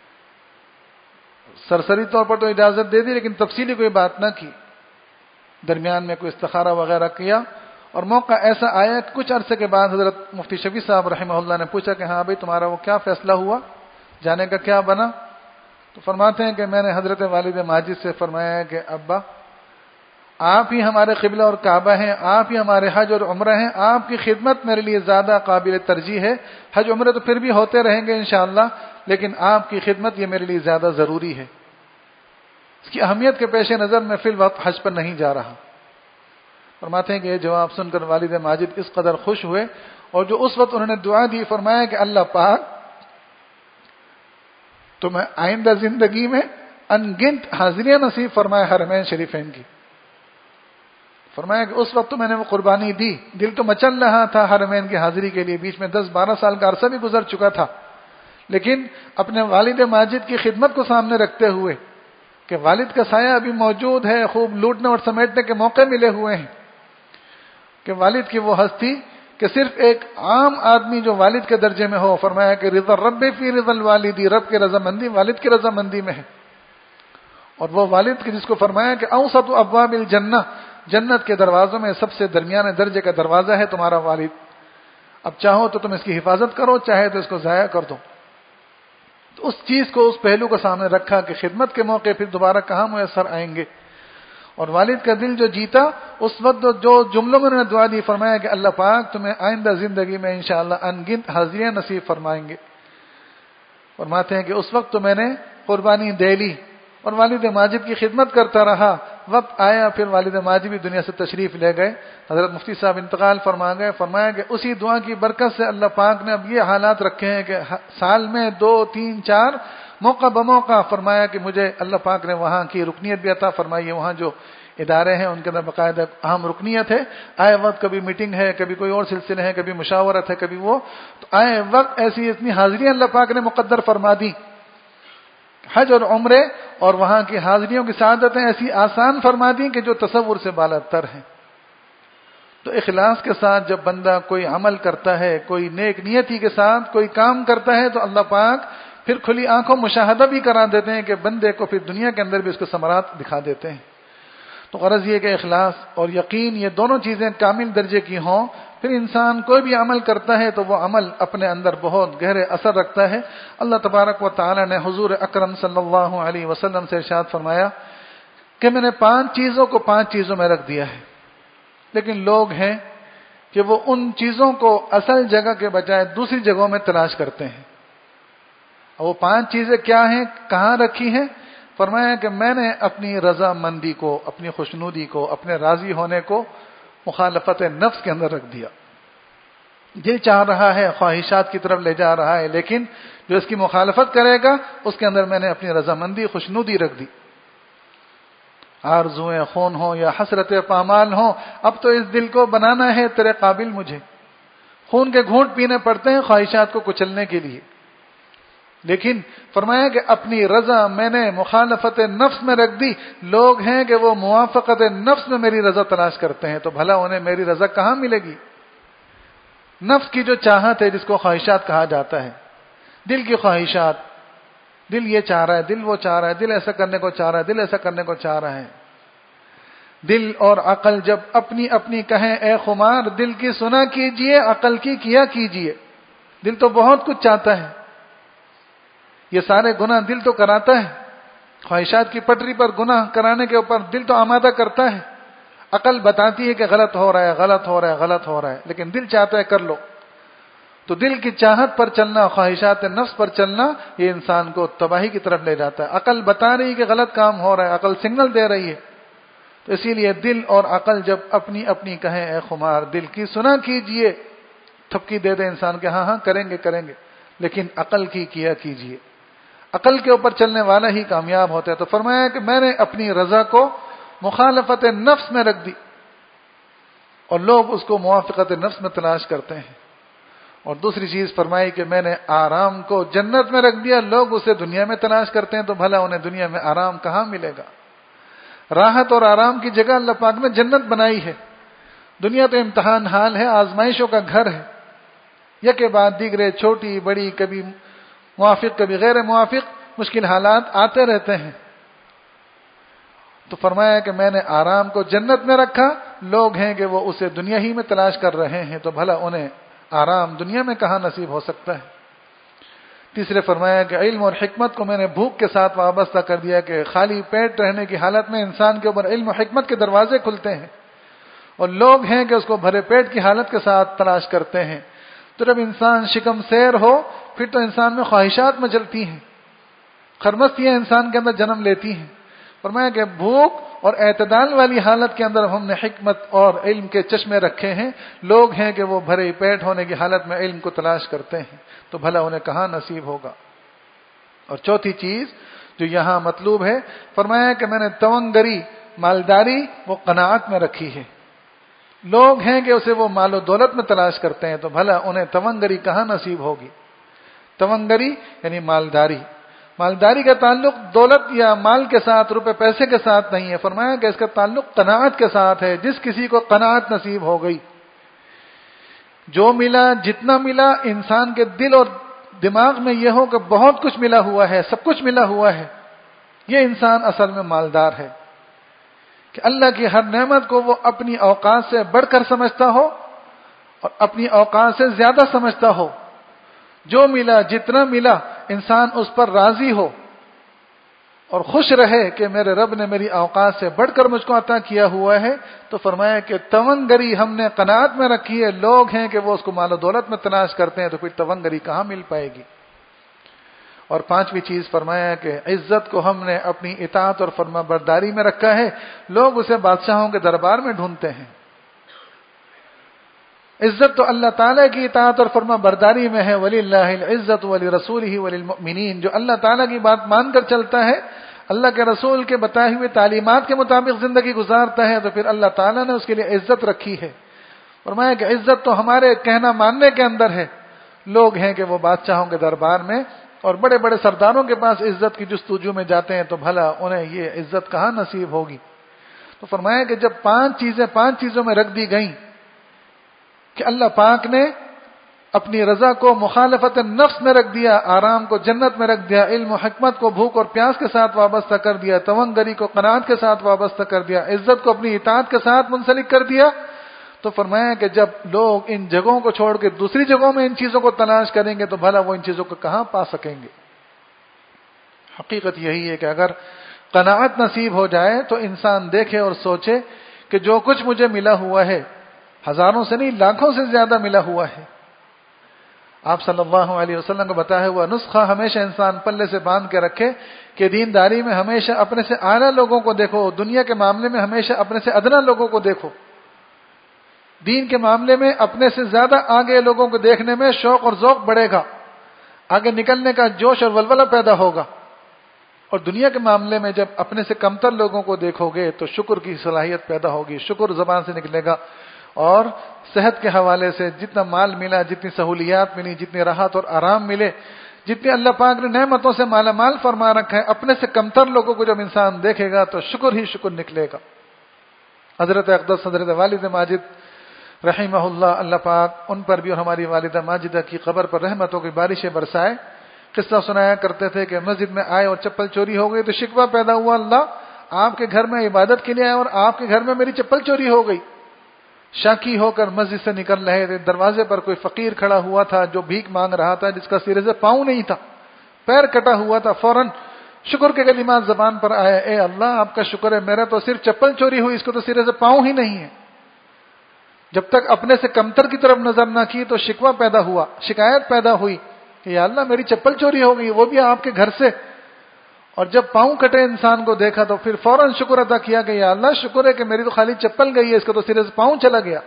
سرسری طور پر تو اجازت دے دی، لیکن تفصیلی کوئی بات نہ کی. درمیان میں کوئی استخارہ وغیرہ کیا اور موقع ایسا آیا کہ کچھ عرصے کے بعد حضرت مفتی شفیع صاحب رحمہ اللہ نے پوچھا کہ ہاں بھائی تمہارا وہ کیا فیصلہ ہوا، جانے کا کیا بنا؟ تو فرماتے ہیں کہ میں نے حضرت والد ماجد سے فرمایا کہ ابا آپ ہی ہمارے قبلہ اور کعبہ ہیں، آپ ہی ہمارے حج اور عمرہ ہیں، آپ کی خدمت میرے لیے زیادہ قابل ترجیح ہے. حج عمرہ تو پھر بھی ہوتے رہیں گے انشاءاللہ، لیکن آپ کی خدمت یہ میرے لیے زیادہ ضروری ہے. اس کی اہمیت کے پیش نظر میں فی الوقت حج پر نہیں جا رہا. فرماتے ہیں کہ یہ جواب سن کر والد ماجد اس قدر خوش ہوئے، اور جو اس وقت انہوں نے دعا دی، فرمایا کہ اللہ پاک تمہیں آئندہ زندگی میں ان گنت حاضریاں نصیب فرمائے حرمین شریفین کی. فرمایا کہ اس وقت تو میں نے وہ قربانی دی، دل تو مچل رہا تھا حرمین کی حاضری کے لیے، بیچ میں دس بارہ سال کا عرصہ بھی گزر چکا تھا، لیکن اپنے والد ماجد کی خدمت کو سامنے رکھتے ہوئے کہ والد کا سایہ ابھی موجود ہے، خوب لوٹنے اور سمیٹنے کے موقع ملے ہوئے ہیں، کہ والد کی وہ ہستی کہ صرف ایک عام آدمی جو والد کے درجے میں ہو. فرمایا کہ رضا رب فی رضا الوالدی، رب کی رضامندی والد کی رضامندی میں ہے. اور وہ والد کی جس کو فرمایا کہ اوسط ابواب الجنہ، جنت کے دروازوں میں سب سے درمیانے درجے کا دروازہ ہے تمہارا والد. اب چاہو تو تم اس کی حفاظت کرو، چاہے تو اس کو ضائع کر دو. تو اس چیز کو، اس پہلو کو سامنے رکھا کہ خدمت کے موقع پھر دوبارہ کہاں میسر آئیں گے. اور والد کا دل جو جیتا اس وقت جو جملوں میں انہوں نے دعا دی، فرمایا کہ اللہ پاک تمہیں آئندہ زندگی میں انشاءاللہ ان گنت حاضریاں نصیب فرمائیں گے. فرماتے ہیں کہ اس وقت تو میں نے قربانی دے لی اور والد ماجد کی خدمت کرتا رہا. وقت آیا پھر والد ماجد بھی دنیا سے تشریف لے گئے، حضرت مفتی صاحب انتقال فرما گئے. فرمایا کہ اسی دعا کی برکت سے اللہ پاک نے اب یہ حالات رکھے ہیں کہ سال میں دو تین چار موقع بموقع فرمایا کہ مجھے اللہ پاک نے وہاں کی رکنیت بھی عطا فرمائی ہے. وہاں جو ادارے ہیں ان کے اندر باقاعدہ اہم رکنیت ہے. آئے وقت کبھی میٹنگ ہے، کبھی کوئی اور سلسلے ہیں، کبھی مشاورت ہے، کبھی وہ، تو آئے وقت ایسی اتنی حاضریاں اللہ پاک نے مقدر فرما دی. حج اور عمرے اور وہاں کی حاضریوں کی سعادتیں ایسی آسان فرما دی کہ جو تصور سے بالا تر ہیں. تو اخلاص کے ساتھ جب بندہ کوئی عمل کرتا ہے، کوئی نیک نیتی کے ساتھ کوئی کام کرتا ہے، تو اللہ پاک پھر کھلی آنکھوں مشاہدہ بھی کرا دیتے ہیں کہ بندے کو پھر دنیا کے اندر بھی اس کے ثمرات دکھا دیتے ہیں. تو غرض یہ کہ اخلاص اور یقین یہ دونوں چیزیں کامل درجے کی ہوں، پھر انسان کوئی بھی عمل کرتا ہے تو وہ عمل اپنے اندر بہت گہرے اثر رکھتا ہے. اللہ تبارک و تعالی نے حضور اکرم صلی اللہ علیہ وسلم سے ارشاد فرمایا کہ میں نے پانچ چیزوں کو پانچ چیزوں میں رکھ دیا ہے، لیکن لوگ ہیں کہ وہ ان چیزوں کو اصل جگہ کے بجائے دوسری جگہوں میں تلاش کرتے ہیں. اور وہ پانچ چیزیں کیا ہیں، کہاں رکھی ہیں؟ فرمایا کہ میں نے اپنی رضا مندی کو، اپنی خوشنودی کو، اپنے راضی ہونے کو مخالفت نفس کے اندر رکھ دیا. دل چاہ رہا ہے، خواہشات کی طرف لے جا رہا ہے، لیکن جو اس کی مخالفت کرے گا اس کے اندر میں نے اپنی رضامندی، خوشنودی رکھ دی. آرزوئیں خون ہوں یا حسرت پامال ہوں، اب تو اس دل کو بنانا ہے تیرے قابل. مجھے خون کے گھونٹ پینے پڑتے ہیں خواہشات کو کچلنے کے لیے، لیکن فرمایا کہ اپنی رضا میں نے مخالفت نفس میں رکھ دی. لوگ ہیں کہ وہ موافقت نفس میں میری رضا تلاش کرتے ہیں، تو بھلا انہیں میری رضا کہاں ملے گی؟ نفس کی جو چاہت ہے، جس کو خواہشات کہا جاتا ہے، دل کی خواہشات، دل یہ چاہ رہا ہے، دل وہ چاہ رہا ہے، دل ایسا کرنے کو چاہ رہا ہے، دل ایسا کرنے کو چاہ رہا ہے. دل اور عقل جب اپنی اپنی کہیں اے خمار دل کی سنا کیجئے، عقل کی کیا کیجئے. دل تو بہت کچھ چاہتا ہے، یہ سارے گناہ دل تو کراتا ہے، خواہشات کی پٹری پر گناہ کرانے کے اوپر دل تو آمادہ کرتا ہے. عقل بتاتی ہے کہ غلط ہو رہا ہے، غلط ہو رہا ہے، غلط ہو رہا ہے، لیکن دل چاہتا ہے کر لو. تو دل کی چاہت پر چلنا، خواہشات نفس پر چلنا، یہ انسان کو تباہی کی طرف لے جاتا ہے. عقل بتا رہی ہے کہ غلط کام ہو رہا ہے، عقل سگنل دے رہی ہے. تو اسی لیے دل اور عقل جب اپنی اپنی کہیں اے خمار دل کی سنا کیجئے، تھپکی دے دے انسان کے ہاں ہاں کریں گے کریں گے، لیکن عقل کی کیا کیجئے. عقل کے اوپر چلنے والا ہی کامیاب ہوتا ہے. تو فرمایا کہ میں نے اپنی رضا کو مخالفت نفس میں رکھ دی، اور لوگ اس کو موافقت نفس میں تلاش کرتے ہیں. اور دوسری چیز فرمائی کہ میں نے آرام کو جنت میں رکھ دیا، لوگ اسے دنیا میں تلاش کرتے ہیں، تو بھلا انہیں دنیا میں آرام کہاں ملے گا؟ راحت اور آرام کی جگہ اللہ پاک نے جنت بنائی ہے. دنیا تو امتحان حال ہے، آزمائشوں کا گھر ہے. یکے بعد دیگرے، چھوٹی بڑی، کبھی موافق کبھی غیر موافق مشکل حالات آتے رہتے ہیں۔ تو فرمایا کہ میں نے آرام کو جنت میں رکھا، لوگ ہیں کہ وہ اسے دنیا ہی میں تلاش کر رہے ہیں، تو بھلا انہیں آرام دنیا میں کہاں نصیب ہو سکتا ہے۔ تیسرے فرمایا کہ علم اور حکمت کو میں نے بھوک کے ساتھ وابستہ کر دیا کہ خالی پیٹ رہنے کی حالت میں انسان کے اوپر علم و حکمت کے دروازے کھلتے ہیں، اور لوگ ہیں کہ اس کو بھرے پیٹ کی حالت کے ساتھ تلاش کرتے ہیں۔ تو جب انسان شکم سیر ہو پھر تو انسان میں خواہشات مچلتی ہیں، خرمستیاں انسان کے اندر جنم لیتی ہیں۔ فرمایا کہ بھوک اور اعتدال والی حالت کے اندر ہم نے حکمت اور علم کے چشمے رکھے ہیں، لوگ ہیں کہ وہ بھرے پیٹ ہونے کی حالت میں علم کو تلاش کرتے ہیں، تو بھلا انہیں کہاں نصیب ہوگا۔ اور چوتھی چیز جو یہاں مطلوب ہے، فرمایا کہ میں نے تونگری، مالداری وہ قناعت میں رکھی ہے، لوگ ہیں کہ اسے وہ مال و دولت میں تلاش کرتے ہیں، تو بھلا انہیں تونگری کہاں نصیب ہوگی۔ تونگری یعنی مالداری، مالداری کا تعلق دولت یا مال کے ساتھ، روپے پیسے کے ساتھ نہیں ہے، فرمایا کہ اس کا تعلق قناعت کے ساتھ ہے۔ جس کسی کو قناعت نصیب ہو گئی، جو ملا جتنا ملا، انسان کے دل اور دماغ میں یہ ہو کہ بہت کچھ ملا ہوا ہے، سب کچھ ملا ہوا ہے، یہ انسان اصل میں مالدار ہے، کہ اللہ کی ہر نعمت کو وہ اپنی اوقات سے بڑھ کر سمجھتا ہو اور اپنی اوقات سے زیادہ سمجھتا ہو۔ جو ملا جتنا ملا انسان اس پر راضی ہو اور خوش رہے کہ میرے رب نے میری اوقات سے بڑھ کر مجھ کو عطا کیا ہوا ہے، تو فرمایا کہ تونگری ہم نے قناعت میں رکھی ہے، لوگ ہیں کہ وہ اس کو مال و دولت میں تلاش کرتے ہیں، تو پھر تونگری کہاں مل پائے گی۔ اور پانچویں چیز فرمایا کہ عزت کو ہم نے اپنی اطاعت اور فرما برداری میں رکھا ہے، لوگ اسے بادشاہوں کے دربار میں ڈھونڈتے ہیں۔ عزت تو اللہ تعالیٰ کی اطاعت اور فرما برداری میں ہے، وَلِلَّهِ الْعِزَّةُ وَلِرَسُولِهِ وَلِلْمُؤْمِنِينَ، جو اللہ تعالیٰ کی بات مان کر چلتا ہے، اللہ کے رسول کے بتائے ہوئے تعلیمات کے مطابق زندگی گزارتا ہے، تو پھر اللہ تعالیٰ نے اس کے لیے عزت رکھی ہے۔ فرمایا کہ عزت تو ہمارے کہنا ماننے کے اندر ہے، لوگ ہیں کہ وہ بادشاہوں کے دربار میں اور بڑے بڑے سرداروں کے پاس عزت کی جستجو میں جاتے ہیں، تو بھلا انہیں یہ عزت کہاں نصیب ہوگی۔ تو فرمایا کہ جب پانچ چیزیں پانچ چیزوں میں رکھ دی گئیں کہ اللہ پاک نے اپنی رضا کو مخالفت نفس میں رکھ دیا، آرام کو جنت میں رکھ دیا، علم و حکمت کو بھوک اور پیاس کے ساتھ وابستہ کر دیا، تونگری کو قناعت کے ساتھ وابستہ کر دیا، عزت کو اپنی اطاعت کے ساتھ منسلک کر دیا، تو فرمایا کہ جب لوگ ان جگہوں کو چھوڑ کے دوسری جگہوں میں ان چیزوں کو تلاش کریں گے، تو بھلا وہ ان چیزوں کو کہاں پا سکیں گے۔ حقیقت یہی ہے کہ اگر قناعت نصیب ہو جائے تو انسان دیکھے اور سوچے کہ جو کچھ مجھے ملا ہوا ہے، ہزاروں سے نہیں لاکھوں سے زیادہ ملا ہوا ہے۔ آپ صلی اللہ علیہ وسلم کو بتایا ہوا نسخہ ہمیشہ انسان پلے سے باندھ کے رکھے کہ دینداری میں ہمیشہ اپنے سے اعلیٰ لوگوں کو دیکھو، دنیا کے معاملے میں ہمیشہ اپنے سے ادنا لوگوں کو دیکھو۔ دین کے معاملے میں اپنے سے زیادہ آگے لوگوں کو دیکھنے میں شوق اور ذوق بڑھے گا، آگے نکلنے کا جوش اور ولولہ پیدا ہوگا، اور دنیا کے معاملے میں جب اپنے سے کمتر لوگوں کو دیکھو گے تو شکر کی صلاحیت پیدا ہوگی، شکر زبان سے نکلے گا، اور صحت کے حوالے سے جتنا مال ملا، جتنی سہولیات ملی، جتنی راحت اور آرام ملے، جتنی اللہ پاک نے نعمتوں سے مالا مال فرما رکھا ہے، اپنے سے کمتر لوگوں کو جب انسان دیکھے گا تو شکر ہی شکر نکلے گا۔ حضرت اقدس حضرت والد ماجد رحمہ اللہ، اللہ پاک ان پر بھی اور ہماری والدہ ماجدہ کی قبر پر رحمتوں کی بارشیں برسائے، قصہ سنایا کرتے تھے کہ مسجد میں آئے اور چپل چوری ہو گئی تو شکوہ پیدا ہوا، اللہ آپ کے گھر میں عبادت کے لیے آئے اور آپ کے گھر میں میری چپل چوری ہو گئی۔ شاکی ہو کر مسجد سے نکل رہے تھے، دروازے پر کوئی فقیر کھڑا ہوا تھا جو بھیک مانگ رہا تھا، جس کا سرے سے پاؤں نہیں تھا، پیر کٹا ہوا تھا، فوراً شکر کے کلمات زبان پر آئے، اے اللہ آپ کا شکر ہے، میرا تو صرف چپل چوری ہوئی، اس کو تو سرے سے پاؤں ہی نہیں ہے۔ جب تک اپنے سے کمتر کی طرف نظر نہ کی تو شکوہ پیدا ہوا، شکایت پیدا ہوئی کہ یا اللہ میری چپل چوری ہو گئی، وہ بھی آپ کے گھر سے، اور جب پاؤں کٹے انسان کو دیکھا تو پھر فوراً شکر ادا کیا کہ یا اللہ شکر ہے کہ میری تو خالی چپل گئی ہے، اس کا تو سرے سے پاؤں چلا گیا۔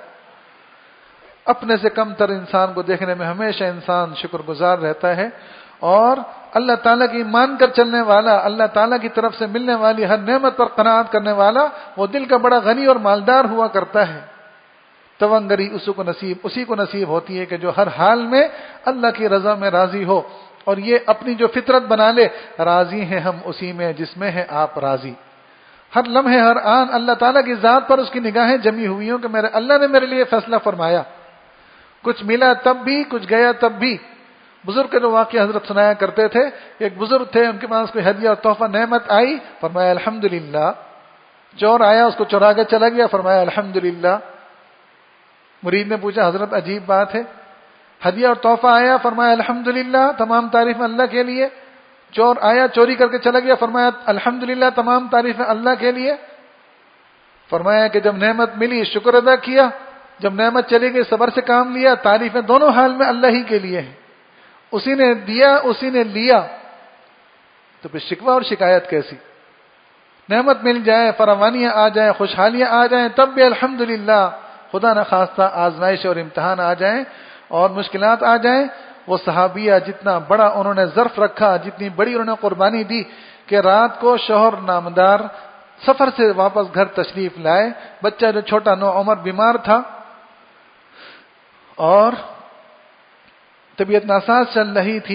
اپنے سے کم تر انسان کو دیکھنے میں ہمیشہ انسان شکر گزار رہتا ہے، اور اللہ تعالیٰ کی مان کر چلنے والا، اللہ تعالیٰ کی طرف سے ملنے والی ہر نعمت پر قناعت کرنے والا، وہ دل کا بڑا غنی اور مالدار ہوا کرتا ہے۔ تونگری اسی کو نصیب اسی کو نصیب ہوتی ہے کہ جو ہر حال میں اللہ کی رضا میں راضی ہو، اور یہ اپنی جو فطرت بنا لے، راضی ہیں ہم اسی میں جس میں ہے آپ راضی۔ ہر لمحے ہر آن اللہ تعالیٰ کی ذات پر اس کی نگاہیں جمی ہوئی ہوں کہ میرے اللہ نے میرے لیے فیصلہ فرمایا، کچھ ملا تب بھی، کچھ گیا تب بھی. بزرگ کے جو واقعہ حضرت سنایا کرتے تھے، ایک بزرگ تھے، ان کے پاس کوئی ہدیہ اور تحفہ نعمت آئی، فرمایا الحمدللہ. چور آیا، اس کو چرا کے چلا گیا، فرمایا الحمدللہ. مرید نے پوچھا حضرت عجیب بات ہے، ہدیہ اور تحفہ آیا، فرمایا الحمدللہ تمام تعریف اللہ کے لیے. چور آیا چوری کر کے چلا گیا، فرمایا الحمدللہ تمام تعریف اللہ کے لیے. فرمایا کہ جب نعمت ملی شکر ادا کیا، جب نعمت چلی گئی صبر سے کام لیا. تعریفیں دونوں حال میں اللہ ہی کے لیے ہیں، اسی نے دیا اسی نے لیا. تو پھر شکوہ اور شکایت کیسی؟ نعمت مل جائے، فراوانیاں آ جائیں، خوشحالیاں آ جائیں، تب بھی الحمدللہ. خدا نخواستہ آزمائش اور امتحان آ جائیں اور مشکلات آ جائیں. وہ صحابیہ جتنا بڑا انہوں نے ظرف رکھا، جتنی بڑی انہوں نے قربانی دی کہ رات کو شوہر نامدار سفر سے واپس گھر تشریف لائے. بچہ جو چھوٹا نو عمر بیمار تھا اور طبیعت ناساز چل رہی تھی.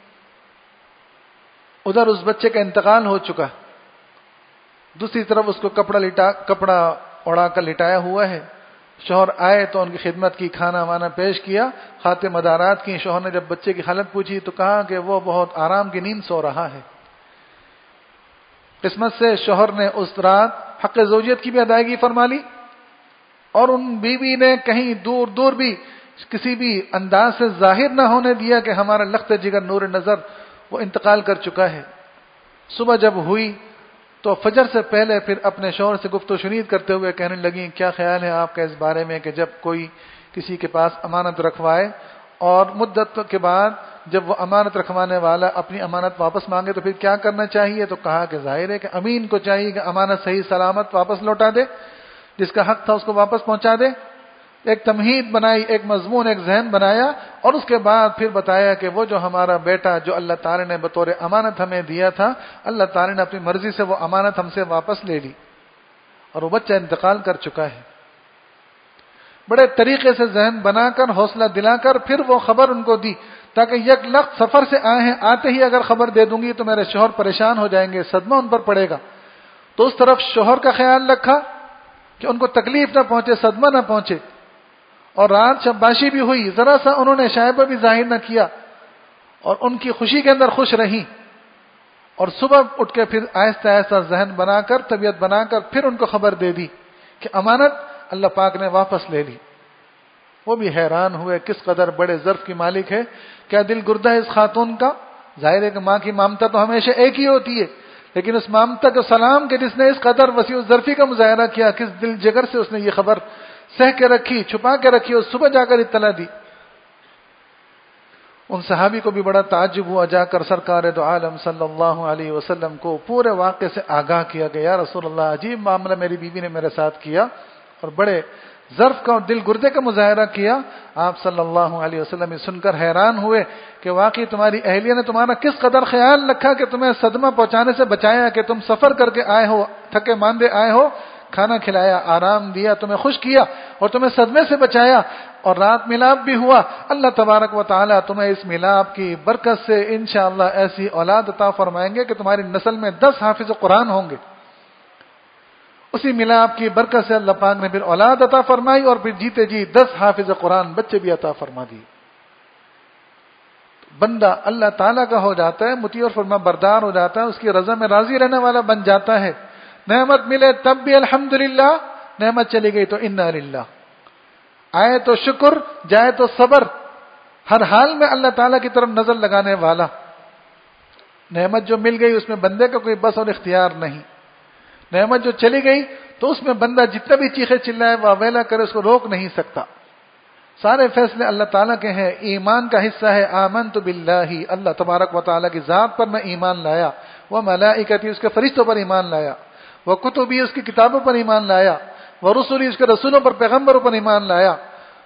ادھر اس بچے کا انتقال ہو چکا، دوسری طرف اس کو کپڑا لٹا کپڑا اڑا کر لٹایا ہوا ہے. شوہر آئے تو ان کی خدمت کی، کھانا وانا پیش کیا، خاتم مدارات کی. شوہر نے جب بچے کی حالت پوچھی تو کہا کہ وہ بہت آرام کی نیند سو رہا ہے. قسمت سے شوہر نے اس رات حق زوجیت کی بھی ادائیگی فرما لی اور ان بیوی نے کہیں دور دور بھی کسی بھی انداز سے ظاہر نہ ہونے دیا کہ ہمارا لخت جگر نور نظر وہ انتقال کر چکا ہے. صبح جب ہوئی تو فجر سے پہلے پھر اپنے شوہر سے گفت و شنید کرتے ہوئے کہنے لگیں کیا خیال ہے آپ کا اس بارے میں کہ جب کوئی کسی کے پاس امانت رکھوائے اور مدت کے بعد جب وہ امانت رکھوانے والا اپنی امانت واپس مانگے تو پھر کیا کرنا چاہیے؟ تو کہا کہ ظاہر ہے کہ امین کو چاہیے کہ امانت صحیح سلامت واپس لوٹا دے، جس کا حق تھا اس کو واپس پہنچا دے. ایک تمہید بنائی، ایک مضمون، ایک ذہن بنایا اور اس کے بعد پھر بتایا کہ وہ جو ہمارا بیٹا جو اللہ تعالی نے بطور امانت ہمیں دیا تھا، اللہ تعالی نے اپنی مرضی سے وہ امانت ہم سے واپس لے لی اور وہ بچہ انتقال کر چکا ہے. بڑے طریقے سے ذہن بنا کر حوصلہ دلا کر پھر وہ خبر ان کو دی تاکہ یک لخت سفر سے آئے ہیں، آتے ہی اگر خبر دے دوں گی تو میرے شوہر پریشان ہو جائیں گے، صدمہ ان پر پڑے گا. تو اس طرف شوہر کا خیال رکھا کہ ان کو تکلیف نہ پہنچے، صدمہ نہ پہنچے. اور رات شباشی بھی ہوئی، ذرا سا انہوں نے شائبہ بھی ظاہر نہ کیا اور ان کی خوشی کے اندر خوش رہی. اور صبح اٹھ کے پھر آہستہ آہستہ ذہن بنا کر طبیعت بنا کر پھر ان کو خبر دے دی کہ امانت اللہ پاک نے واپس لے لی. وہ بھی حیران ہوئے کس قدر بڑے ظرف کی مالک ہے. کیا دل گردہ ہے اس خاتون کا؟ ظاہر ہے کہ ماں کی ممتا تو ہمیشہ ایک ہی ہوتی ہے، لیکن اس ممتا کو سلام کے جس نے اس قدر وسیع ظرفی کا مظاہرہ کیا، کس دل جگر سے اس نے یہ خبر سہ کے رکھی، چھپا کے رکھی اور صبح جا کر اطلاع دی. ان صحابی کو بھی بڑا تعجب ہوا، جا کر سرکار دو عالم صلی اللہ علیہ وسلم کو پورے واقعے سے آگاہ کیا گیا. یا رسول اللہ، عجیب معاملہ میری بیوی نے میرے ساتھ کیا اور بڑے ظرف کا اور دل گردے کا مظاہرہ کیا. آپ صلی اللہ علیہ وسلم یہ سن کر حیران ہوئے کہ واقعی تمہاری اہلیہ نے تمہارا کس قدر خیال رکھا کہ تمہیں صدمہ پہنچانے سے بچایا، کہ تم سفر کر کے آئے ہو، تھکے ماندے آئے ہو، کھانا کھلایا، آرام دیا، تمہیں خوش کیا اور تمہیں صدمے سے بچایا. اور رات ملاپ بھی ہوا. اللہ تبارک و تعالی تمہیں اس ملاپ کی برکت سے انشاءاللہ ایسی اولاد عطا فرمائیں گے کہ تمہاری نسل میں دس حافظ قرآن ہوں گے. اسی ملاپ کی برکت سے اللہ پاک نے پھر اولاد عطا فرمائی اور پھر جیتے جی دس حافظ قرآن بچے بھی عطا فرما دیے. بندہ اللہ تعالیٰ کا ہو جاتا ہے، مطیع اور فرما بردار ہو جاتا ہے، اس کی رضا میں راضی رہنے والا بن جاتا ہے. نعمت ملے تب بھی الحمدللہ، نعمت چلی گئی تو انا للہ. آئے تو شکر، جائے تو صبر، ہر حال میں اللہ تعالیٰ کی طرف نظر لگانے والا. نعمت جو مل گئی اس میں بندے کا کوئی بس اور اختیار نہیں. نعمت جو چلی گئی تو اس میں بندہ جتنا بھی چیخے چلائے واویلا کرے اس کو روک نہیں سکتا. سارے فیصلے اللہ تعالیٰ کے ہیں. ایمان کا حصہ ہے آمنت باللہ، اللہ تبارک و تعالیٰ کی ذات پر میں ایمان لایا، وہ ملائکتی اس کے فرشتوں پر ایمان لایا، وہ کتبی اس کی کتابوں پر ایمان لایا، وہ رسولی اس کے رسولوں پر پیغمبروں پر ایمان لایا،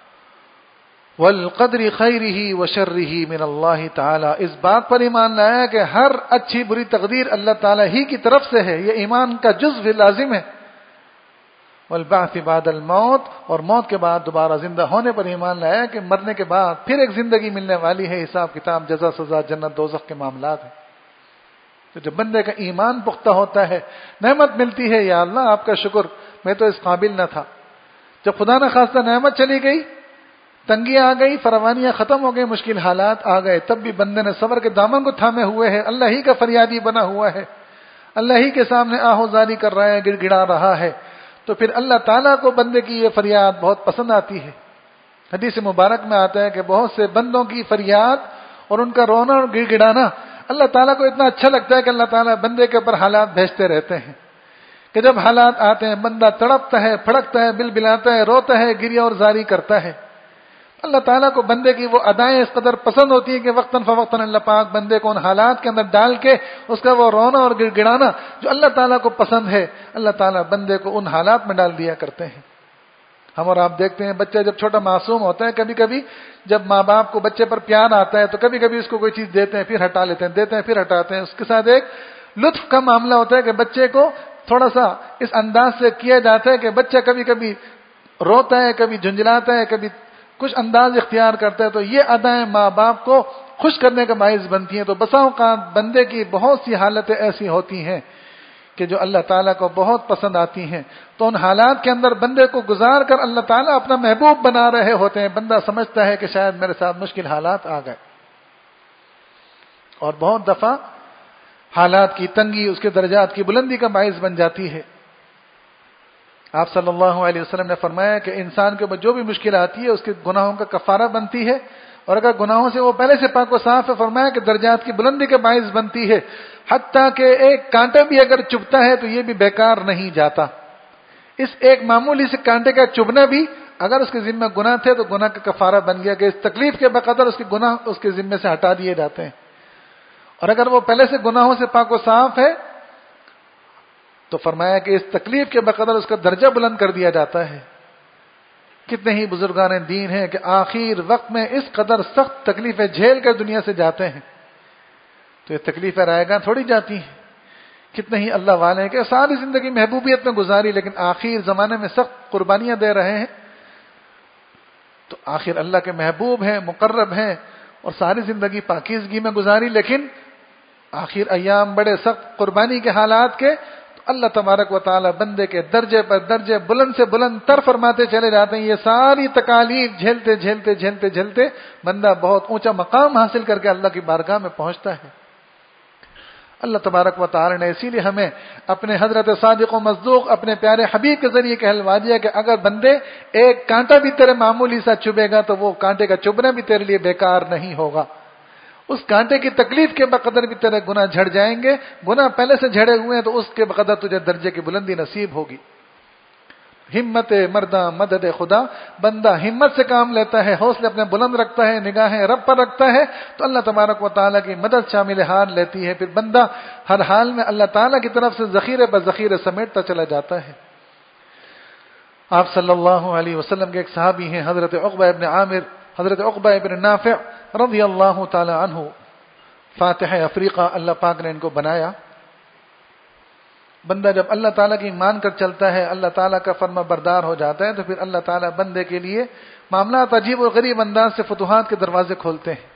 والقدر خیرہ وشرہ من اللہ تعالی، اس بات پر ایمان لایا کہ ہر اچھی بری تقدیر اللہ تعالیٰ ہی کی طرف سے ہے. یہ ایمان کا جزو لازم ہے. والبعث بعد الموت، اور موت کے بعد دوبارہ زندہ ہونے پر ایمان لایا کہ مرنے کے بعد پھر ایک زندگی ملنے والی ہے، حساب کتاب، جزا سزا، جنت دوزخ کے معاملات ہیں. تو جب بندے کا ایمان پختہ ہوتا ہے، نعمت ملتی ہے، یا اللہ آپ کا شکر، میں تو اس قابل نہ تھا. جب خدا نہ خواستہ نعمت چلی گئی تنگی آ گئی، فراوانیاں ختم ہو گئی، مشکل حالات آ گئے، تب بھی بندے نے صبر کے دامن کو تھامے ہوئے ہے، اللہ ہی کا فریادی بنا ہوا ہے، اللہ ہی کے سامنے آہوزاری کر رہا ہے، گڑ گڑا رہا ہے، تو پھر اللہ تعالیٰ کو بندے کی یہ فریاد بہت پسند آتی ہے۔ حدیث مبارک میں آتا ہے کہ بہت سے بندوں کی فریاد اور ان کا رونا اور گڑ گڑانا اللہ تعالیٰ کو اتنا اچھا لگتا ہے کہ اللہ تعالیٰ بندے کے اوپر حالات بھیجتے رہتے ہیں کہ جب حالات آتے ہیں بندہ تڑپتا ہے، پھڑکتا ہے، بل بلاتا ہے، روتا ہے، گریہ اور زاری کرتا ہے۔ اللہ تعالیٰ کو بندے کی وہ ادائیں اس قدر پسند ہوتی ہیں کہ وقتاً فوقتاً اللہ پاک بندے کو ان حالات کے اندر ڈال کے اس کا وہ رونا اور گڑ گڑانا جو اللہ تعالیٰ کو پسند ہے، اللہ تعالیٰ بندے کو ان حالات میں ڈال دیا کرتے ہیں۔ ہم اور آپ دیکھتے ہیں بچہ جب چھوٹا معصوم ہوتا ہے، کبھی کبھی جب ماں باپ کو بچے پر پیار آتا ہے تو کبھی کبھی اس کو کوئی چیز دیتے ہیں پھر ہٹا لیتے ہیں، دیتے ہیں پھر ہٹاتے ہیں، اس کے ساتھ ایک لطف کا معاملہ ہوتا ہے کہ بچے کو تھوڑا سا اس انداز سے کیا جاتا ہے کہ بچہ کبھی کبھی روتا ہے، کبھی جھنجھلاتا ہے، کبھی کچھ انداز اختیار کرتا ہے، تو یہ ادائیں ماں باپ کو خوش کرنے کا باعث بنتی ہیں۔ تو بسا اوقات بندے کی بہت سی حالتیں ایسی ہوتی ہیں کہ جو اللہ تعالیٰ کو بہت پسند آتی ہیں، تو ان حالات کے اندر بندے کو گزار کر اللہ تعالیٰ اپنا محبوب بنا رہے ہوتے ہیں۔ بندہ سمجھتا ہے کہ شاید میرے ساتھ مشکل حالات آ گئے، اور بہت دفعہ حالات کی تنگی اس کے درجات کی بلندی کا باعث بن جاتی ہے۔ آپ صلی اللہ علیہ وسلم نے فرمایا کہ انسان کے اوپر جو بھی مشکل آتی ہے اس کے گناہوں کا کفارہ بنتی ہے، اور اگر گناہوں سے وہ پہلے سے پاک و صاف ہے، فرمایا کہ درجات کی بلندی کا باعث بنتی ہے، حتیٰ کہ ایک کانٹا بھی اگر چبھتا ہے تو یہ بھی بیکار نہیں جاتا۔ اس ایک معمولی سے کانٹے کا چبھنا بھی اگر اس کے ذمہ گناہ تھے تو گناہ کا کفارہ بن گیا کہ اس تکلیف کے بقدر اس کے گناہ اس کے ذمہ سے ہٹا دیے جاتے ہیں، اور اگر وہ پہلے سے گناہوں سے پاک و صاف ہے تو فرمایا کہ اس تکلیف کے بقدر اس کا درجہ بلند کر دیا جاتا ہے۔ کتنے ہی بزرگان دین ہیں کہ آخر وقت میں اس قدر سخت تکلیفیں جھیل کر دنیا سے جاتے ہیں، تو یہ تکلیفیں رائے گاں تھوڑی جاتی ہیں۔ کتنے ہی اللہ والے ہیں کہ ساری زندگی محبوبیت میں گزاری لیکن آخر زمانے میں سخت قربانیاں دے رہے ہیں، تو آخر اللہ کے محبوب ہیں، مقرب ہیں، اور ساری زندگی پاکیزگی میں گزاری لیکن آخر ایام بڑے سخت قربانی کے حالات کے، اللہ تبارک و تعالی بندے کے درجے پر درجے بلند سے بلند تر فرماتے چلے جاتے ہیں۔ یہ ساری تکالیف جھیلتے جھیلتے جھیلتے جھیلتے بندہ بہت اونچا مقام حاصل کر کے اللہ کی بارگاہ میں پہنچتا ہے۔ اللہ تبارک و تعالی نے اسی لیے ہمیں اپنے حضرت صادق و مصدوق اپنے پیارے حبیب کے ذریعے کہلوا دیا کہ اگر بندے ایک کانٹا بھی تیرے معمولی سا چبھے گا تو وہ کانٹے کا چبھنا بھی تیرے لیے بیکار نہیں ہوگا۔ اس کانٹے کی تکلیف کے بقدر بھی تیرے گناہ جھڑ جائیں گے، گناہ پہلے سے جھڑے ہوئے ہیں تو اس کے بقدر تجھے درجے کی بلندی نصیب ہوگی۔ ہمت مردہ مدد خدا، بندہ ہمت سے کام لیتا ہے، حوصلے اپنے بلند رکھتا ہے، نگاہیں رب پر رکھتا ہے تو اللہ تبارک و تعالیٰ کی مدد شامل حال لیتی ہے، پھر بندہ ہر حال میں اللہ تعالیٰ کی طرف سے ذخیرے پر ذخیرے سمیٹتا چلا جاتا ہے۔ آپ صلی اللہ علیہ وسلم کے ایک صحابی ہیں حضرت عقبہ ابن عامر، حضرت عقبہ ابن نافع رضی اللہ تعالی عنہ، فاتح افریقہ اللہ پاک نے ان کو بنایا۔ بندہ جب اللہ تعالیٰ کی مان کر چلتا ہے، اللہ تعالیٰ کا فرما بردار ہو جاتا ہے تو پھر اللہ تعالیٰ بندے کے لیے معاملات عجیب و غریب انداز سے فتوحات کے دروازے کھولتے ہیں۔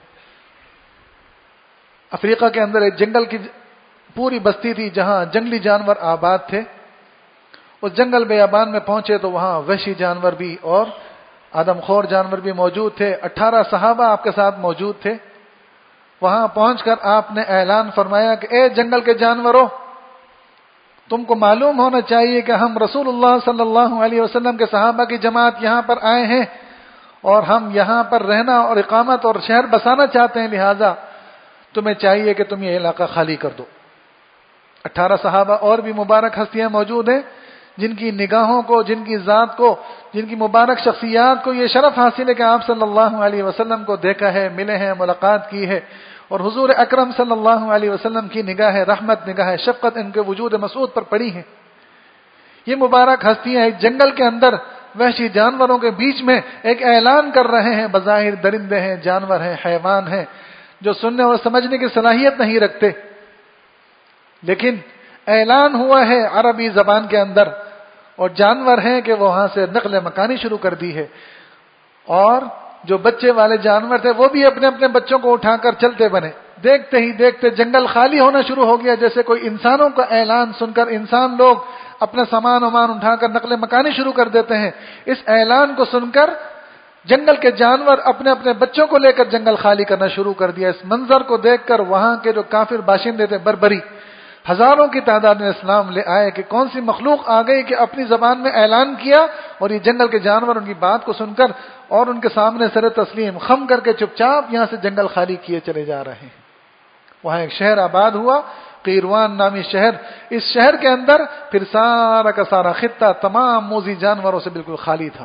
افریقہ کے اندر ایک جنگل کی پوری بستی تھی جہاں جنگلی جانور آباد تھے۔ اس جنگل بیابان میں پہنچے تو وہاں وحشی جانور بھی اور آدم خور جانور بھی موجود تھے۔ اٹھارہ صحابہ آپ کے ساتھ موجود تھے۔ وہاں پہنچ کر آپ نے اعلان فرمایا کہ اے جنگل کے جانوروں، تم کو معلوم ہونا چاہیے کہ ہم رسول اللہ صلی اللہ علیہ وسلم کے صحابہ کی جماعت یہاں پر آئے ہیں اور ہم یہاں پر رہنا اور اقامت اور شہر بسانا چاہتے ہیں، لہٰذا تمہیں چاہیے کہ تم یہ علاقہ خالی کر دو۔ اٹھارہ صحابہ اور بھی مبارک ہستیاں موجود ہیں جن کی نگاہوں کو، جن کی ذات کو، جن کی مبارک شخصیات کو یہ شرف حاصل ہے کہ آپ صلی اللہ علیہ وسلم کو دیکھا ہے، ملے ہیں، ملاقات کی ہے، اور حضور اکرم صلی اللہ علیہ وسلم کی نگاہ رحمت، نگاہ شفقت ان کے وجود مسعود پر پڑی ہے۔ یہ مبارک ہستیاں ایک جنگل کے اندر وحشی جانوروں کے بیچ میں ایک اعلان کر رہے ہیں، بظاہر درندے ہیں، جانور ہیں، حیوان ہیں جو سننے اور سمجھنے کی صلاحیت نہیں رکھتے، لیکن اعلان ہوا ہے عربی زبان کے اندر، اور جانور ہیں کہ وہاں سے نقل مکانی شروع کر دی ہے، اور جو بچے والے جانور تھے وہ بھی اپنے اپنے بچوں کو اٹھا کر چلتے بنے۔ دیکھتے ہی دیکھتے جنگل خالی ہونا شروع ہو گیا، جیسے کوئی انسانوں کا اعلان سن کر انسان لوگ اپنا سامان وامان اٹھا کر نقل مکانی شروع کر دیتے ہیں۔ اس اعلان کو سن کر جنگل کے جانور اپنے اپنے بچوں کو لے کر جنگل خالی کرنا شروع کر دیا. اس منظر کو دیکھ کر وہاں کے جو کافر باشندے تھے بربری ہزاروں کی تعداد میں اسلام لے آئے کہ کون سی مخلوق آ گئی کہ اپنی زبان میں اعلان کیا, اور یہ جنگل کے جانور ان کی بات کو سن کر اور ان کے سامنے سر تسلیم خم کر کے چپ چاپ یہاں سے جنگل خالی کیے چلے جا رہے ہیں. وہاں ایک شہر آباد ہوا, قیروان نامی شہر. اس شہر کے اندر پھر سارا کا سارا خطہ تمام موذی جانوروں سے بالکل خالی تھا.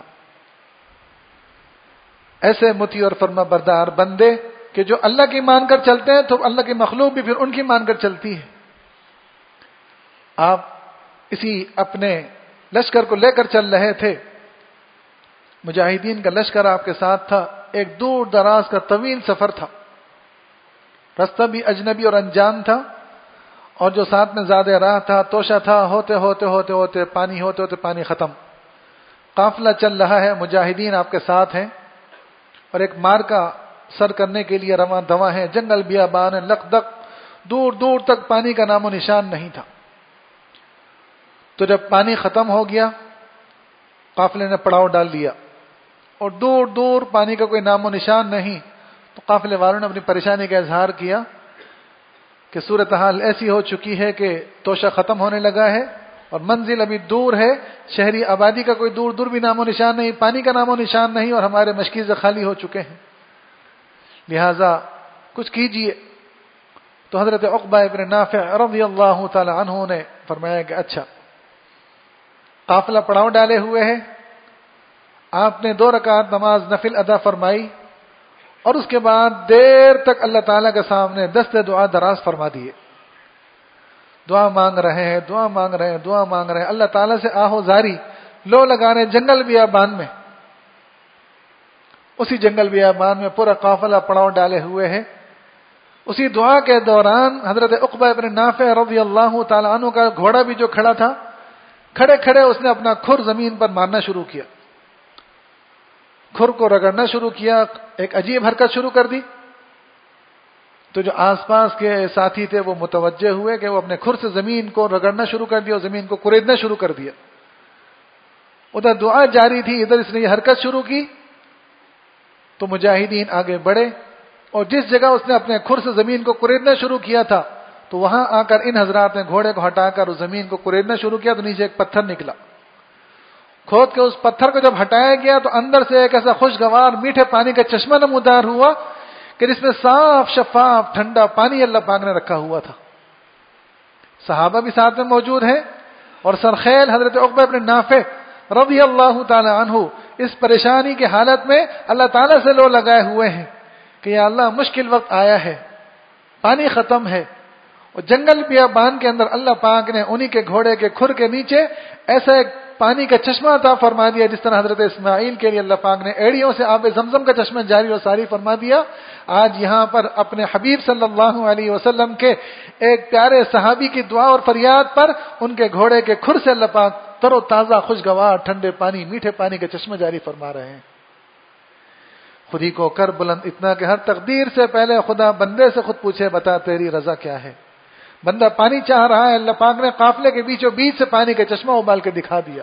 ایسے متی اور فرما بردار بندے کہ جو اللہ کی مان کر چلتے ہیں تو اللہ کی مخلوق بھی پھر ان کی مان کر چلتی ہے. آپ اسی اپنے لشکر کو لے کر چل رہے تھے, مجاہدین کا لشکر آپ کے ساتھ تھا. ایک دور دراز کا طویل سفر تھا, راستہ بھی اجنبی اور انجان تھا, اور جو ساتھ میں زیادہ راہ تھا توشہ تھا. ہوتے ہوتے ہوتے ہوتے پانی ہوتے ہوتے پانی ختم. قافلہ چل رہا ہے, مجاہدین آپ کے ساتھ ہیں, اور ایک مار کا سر کرنے کے لیے رواں دواں ہے. جنگل بیابان ہے, لقدق, دور دور تک پانی کا نام و نشان نہیں تھا. تو جب پانی ختم ہو گیا قافلے نے پڑاؤ ڈال دیا, اور دور دور پانی کا کوئی نام و نشان نہیں. تو قافلے والوں نے اپنی پریشانی کا اظہار کیا کہ صورتحال ایسی ہو چکی ہے کہ توشہ ختم ہونے لگا ہے, اور منزل ابھی دور ہے, شہری آبادی کا کوئی دور دور بھی نام و نشان نہیں, پانی کا نام و نشان نہیں, اور ہمارے مشکیزیں خالی ہو چکے ہیں, لہذا کچھ کیجئے. تو حضرت عقبہ ابن نافع رضی اللہ تعالی عنہ نے فرمایا کہ اچھا, قافلہ پڑاؤ ڈالے ہوئے ہے, آپ نے دو رکعت نماز نفل ادا فرمائی, اور اس کے بعد دیر تک اللہ تعالیٰ کے سامنے دست دعا دراز فرما دیے. دعا مانگ رہے ہیں, دعا مانگ رہے ہیں, دعا مانگ رہے ہیں, اللہ تعالیٰ سے آہو زاری لو لگا رہے. جنگل بیابان میں, اسی جنگل بیابان میں پورا قافلہ پڑاؤ ڈالے ہوئے ہے. اسی دعا کے دوران حضرت عقبہ ابن نافع رضی اللہ تعالیٰ عنہ کا گھوڑا بھی جو کھڑا تھا, کھڑے کھڑے اس نے اپنا کھر زمین پر مارنا شروع کیا, کھر کو رگڑنا شروع کیا. ایک عجیب حرکت شروع کر دی. تو جو آس پاس کے ساتھی تھے وہ متوجہ ہوئے کہ وہ اپنے کھر سے زمین کو رگڑنا شروع کر دیا اور زمین کو کریدنا شروع کر دیا. ادھر دعا جاری تھی, ادھر اس نے یہ حرکت شروع کی. تو مجاہدین آگے بڑھے, اور جس جگہ اس نے اپنے کھر سے زمین کو کریدنا شروع کیا تھا تو وہاں آ کر ان حضرات نے گھوڑے کو ہٹا کر اس زمین کو کریدنا شروع کیا. تو نیچے ایک پتھر نکلا, کھود کے اس پتھر کو جب ہٹایا گیا تو اندر سے ایک ایسا خوشگوار میٹھے پانی کا چشمہ نمودار ہوا کہ جس میں صاف شفاف ٹھنڈا پانی اللہ پاک نے رکھا ہوا تھا. صحابہ بھی ساتھ میں موجود ہیں, اور سرخیل حضرت عقبہ بن نافع رضی اللہ تعالی عنہ اس پریشانی کی حالت میں اللہ تعالیٰ سے لو لگائے ہوئے ہیں کہ یا اللہ مشکل وقت آیا ہے, پانی ختم ہے, اور جنگل بیابان کے اندر اللہ پاک نے انہی کے گھوڑے کے کھر کے نیچے ایسا ایک پانی کا چشمہ عطا فرما دیا جس طرح حضرت اسماعیل کے لیے اللہ پاک نے ایڑیوں سے آب زمزم کا چشمہ جاری و ساری فرما دیا. آج یہاں پر اپنے حبیب صلی اللہ علیہ وسلم کے ایک پیارے صحابی کی دعا اور فریاد پر ان کے گھوڑے کے کھر سے اللہ پاک تر و تازہ خوشگوار ٹھنڈے پانی میٹھے پانی کا چشمہ جاری فرما رہے ہیں. خودی کو کر بلند اتنا کہ ہر تقدیر سے پہلے خدا بندے سے خود پوچھے بتا تیری رضا کیا ہے. بندہ پانی چاہ رہا ہے, اللہ پاک نے قافلے کے بیچوں بیچ سے پانی کا چشمہ ابال کے دکھا دیا.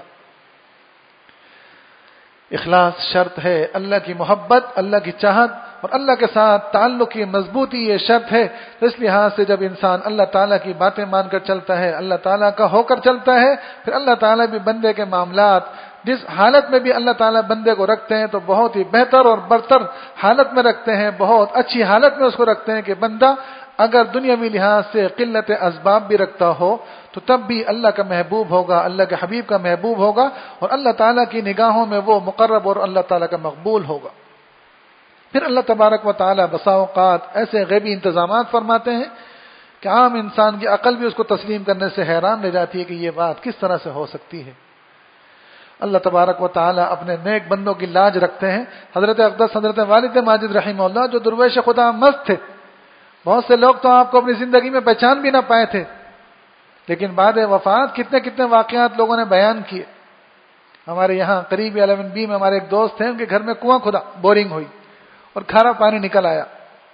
اخلاص شرط ہے, اللہ کی محبت, اللہ کی چاہت اور اللہ کے ساتھ تعلق کی مضبوطی یہ شرط ہے. تو اس لحاظ سے جب انسان اللہ تعالیٰ کی باتیں مان کر چلتا ہے, اللہ تعالیٰ کا ہو کر چلتا ہے, پھر اللہ تعالیٰ بھی بندے کے معاملات جس حالت میں بھی اللہ تعالیٰ بندے کو رکھتے ہیں تو بہت ہی بہتر اور برتر حالت میں رکھتے ہیں, بہت اچھی حالت میں اس کو رکھتے ہیں کہ بندہ اگر دنیاوی لحاظ سے قلت اسباب بھی رکھتا ہو تو تب بھی اللہ کا محبوب ہوگا, اللہ کے حبیب کا محبوب ہوگا, اور اللہ تعالیٰ کی نگاہوں میں وہ مقرب اور اللہ تعالیٰ کا مقبول ہوگا. پھر اللہ تبارک و تعالیٰ بسا اوقات ایسے غیبی انتظامات فرماتے ہیں کہ عام انسان کی عقل بھی اس کو تسلیم کرنے سے حیران رہ جاتی ہے کہ یہ بات کس طرح سے ہو سکتی ہے. اللہ تبارک و تعالیٰ اپنے نیک بندوں کی لاج رکھتے ہیں. حضرت اقدس حضرت والد ماجد رحمہ اللہ جو درویش خدا مست تھے, بہت سے لوگ تو آپ کو اپنی زندگی میں پہچان بھی نہ پائے تھے, لیکن بعد وفات کتنے کتنے واقعات لوگوں نے بیان کیے. ہمارے یہاں قریب الیون بی میں ہمارے ایک دوست ہیں, ان کے گھر میں کنواں کھدا, بورنگ ہوئی اور کھارا پانی نکل آیا.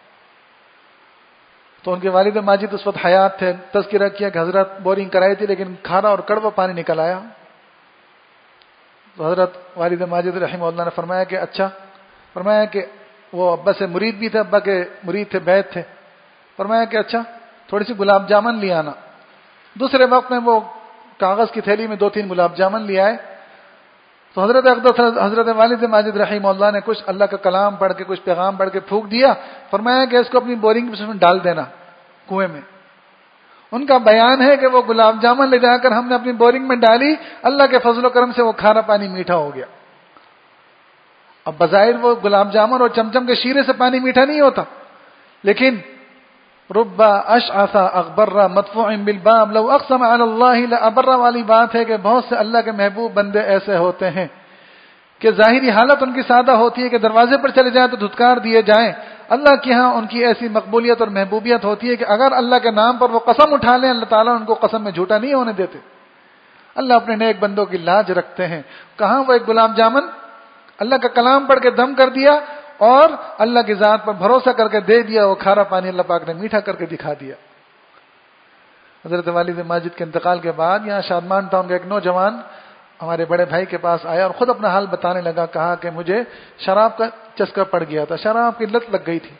تو ان کے والد ماجد اس وقت حیات تھے, تذکرہ کیا کہ حضرت بورنگ کرائی تھی لیکن کھارا اور کڑوا پانی نکل آیا. تو حضرت والد ماجد رحمہ اللہ نے فرمایا کہ اچھا فرمایا کہ وہ ابا سے مرید بھی تھے، ابا کے مرید تھے، بیت تھے. فرمایا کہ اچھا تھوڑی سی گلاب جامن لے آنا. دوسرے وقت میں وہ کاغذ کی تھیلی میں دو تین گلاب جامن لے آئے. تو حضرت اقدس حضرت والد ماجد رحمہ اللہ نے کچھ اللہ کا کلام پڑھ کے کچھ پیغام پڑھ کے پھونک دیا. فرمایا کہ اس کو اپنی بورنگ میں ڈال دینا کنویں میں. ان کا بیان ہے کہ وہ گلاب جامن لے جا کر ہم نے اپنی بورنگ میں ڈالی، اللہ کے فضل و کرم سے وہ کھارا پانی میٹھا ہو گیا. اب بظاہر وہ گلاب جامن اور چمچم کے شیرے سے پانی میٹھا نہیں ہوتا، لیکن رب اشعث اغبر مدفوع بالباب لو اقسم علی اللہ لابر والی بات ہے کہ بہت سے اللہ کے محبوب بندے ایسے ہوتے ہیں کہ ظاہری حالت ان کی سادہ ہوتی ہے کہ دروازے پر چلے جائیں تو دھتکار دیے جائیں. اللہ کے ہاں ان کی ایسی مقبولیت اور محبوبیت ہوتی ہے کہ اگر اللہ کے نام پر وہ قسم اٹھا لیں اللہ تعالیٰ ان کو قسم میں جھوٹا نہیں ہونے دیتے. اللہ اپنے نیک بندوں کی لاج رکھتے ہیں. کہاں وہ ایک گلاب جامن اللہ کا کلام پڑھ کے دم کر دیا اور اللہ کی ذات پر بھروسہ کر کے دے دیا، وہ کھارا پانی اللہ پاک نے میٹھا کر کے دکھا دیا. حضرت والد ماجد کے انتقال کے بعد یہاں شادمان ٹاؤن کا ایک نوجوان ہمارے بڑے بھائی کے پاس آیا اور خود اپنا حال بتانے لگا. کہا کہ مجھے شراب کا چسکا پڑ گیا تھا، شراب کی لت لگ گئی تھی.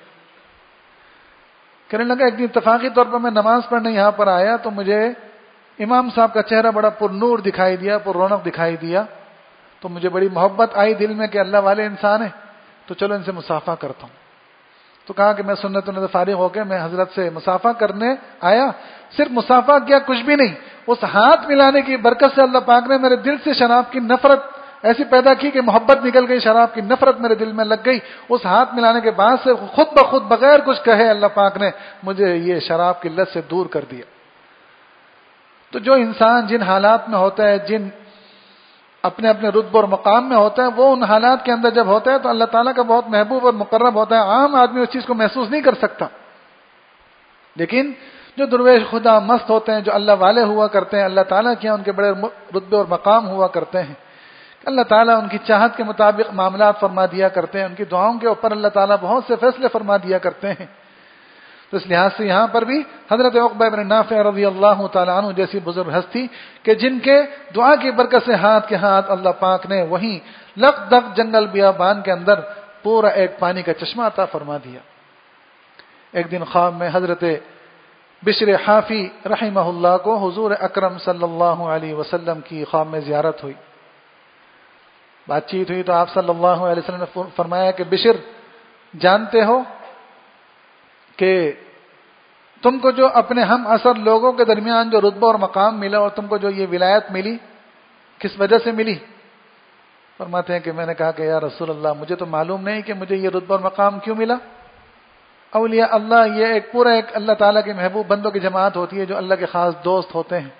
کہنے لگا ایک دن اتفاقی طور پر میں نماز پڑھنے یہاں پر آیا تو مجھے امام صاحب کا چہرہ بڑا پر نور دکھائی دیا، پر رونق دکھائی دیا. تو مجھے بڑی محبت آئی دل میں کہ اللہ والے انسان ہیں، تو چلو ان سے مصافحہ کرتا ہوں. تو کہا کہ میں سنت و نظر فارغ ہو کے میں حضرت سے مصافحہ کرنے آیا. صرف مصافحہ کیا، کچھ بھی نہیں، اس ہاتھ ملانے کی برکت سے اللہ پاک نے میرے دل سے شراب کی نفرت ایسی پیدا کی کہ محبت نکل گئی، شراب کی نفرت میرے دل میں لگ گئی. اس ہاتھ ملانے کے بعد سے خود بخود بغیر کچھ کہے اللہ پاک نے مجھے یہ شراب کی لت سے دور کر دیا. تو جو انسان جن حالات میں ہوتا ہے، جن اپنے اپنے رتبے اور مقام میں ہوتا ہے، وہ ان حالات کے اندر جب ہوتا ہے تو اللہ تعالیٰ کا بہت محبوب اور مقرب ہوتا ہے. عام آدمی اس چیز کو محسوس نہیں کر سکتا، لیکن جو درویش خدا مست ہوتے ہیں، جو اللہ والے ہوا کرتے ہیں، اللہ تعالیٰ کے ان کے بڑے رتبے اور مقام ہوا کرتے ہیں، اللہ تعالیٰ ان کی چاہت کے مطابق معاملات فرما دیا کرتے ہیں، ان کی دعاؤں کے اوپر اللہ تعالیٰ بہت سے فیصلے فرما دیا کرتے ہیں. تو اس لحاظ سے یہاں پر بھی حضرت عقبہ بن نافع رضی اللہ تعالیٰ عنہ جیسی بزرگ ہستی کہ جن کے دعا کی برکت سے ہاتھ کے ہاتھ اللہ پاک نے وہیں لق دق جنگل بیابان کے اندر پورا ایک پانی کا چشمہ عطا فرما دیا. ایک دن خواب میں حضرت بشر حافی رحمہ اللہ کو حضور اکرم صلی اللہ علیہ وسلم کی خواب میں زیارت ہوئی. بات چیت ہوئی تو آپ صلی اللہ علیہ وسلم نے فرمایا کہ بشر جانتے ہو کہ تم کو جو اپنے ہم اثر لوگوں کے درمیان جو رتبہ اور مقام ملا اور تم کو جو یہ ولایت ملی کس وجہ سے ملی؟ فرماتے ہیں کہ میں نے کہا کہ یا رسول اللہ مجھے تو معلوم نہیں کہ مجھے یہ رتبہ اور مقام کیوں ملا. اولیاء اللہ یہ ایک پورا ایک اللہ تعالیٰ کے محبوب بندوں کی جماعت ہوتی ہے جو اللہ کے خاص دوست ہوتے ہیں.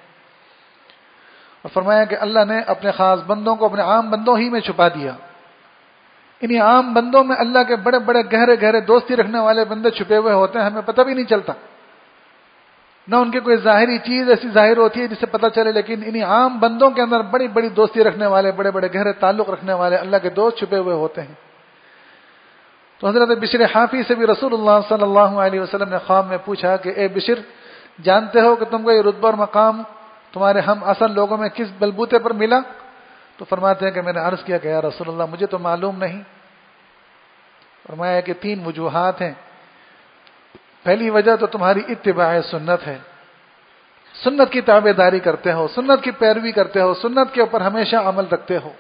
اور فرمایا کہ اللہ نے اپنے خاص بندوں کو اپنے عام بندوں ہی میں چھپا دیا. انہی عام بندوں میں اللہ کے بڑے بڑے گہرے گہرے دوستی رکھنے والے بندے چھپے ہوئے ہوتے ہیں، ہمیں پتہ بھی نہیں چلتا. نہ ان کی کوئی ظاہری چیز ایسی ظاہر ہوتی ہے جس سے پتہ چلے، لیکن انہی عام بندوں کے اندر بڑی بڑی دوستی رکھنے والے، بڑے بڑے گہرے تعلق رکھنے والے اللہ کے دوست چھپے ہوئے ہوتے ہیں. تو حضرت بشر حافی سے بھی رسول اللہ صلی اللہ علیہ وسلم نے خواب میں پوچھا کہ اے بشر جانتے ہو کہ تم کو یہ رتبہ اور مقام تمہارے ہم اصل لوگوں میں کس بلبوتے پر ملا؟ تو فرماتے ہیں کہ میں نے عرض کیا کہ یا رسول اللہ مجھے تو معلوم نہیں. فرمایا کہ تین وجوہات ہیں. پہلی وجہ تو تمہاری اتباع سنت ہے، سنت کی تابع داری کرتے ہو، سنت کی پیروی کرتے ہو، سنت کے اوپر ہمیشہ عمل رکھتے ہو.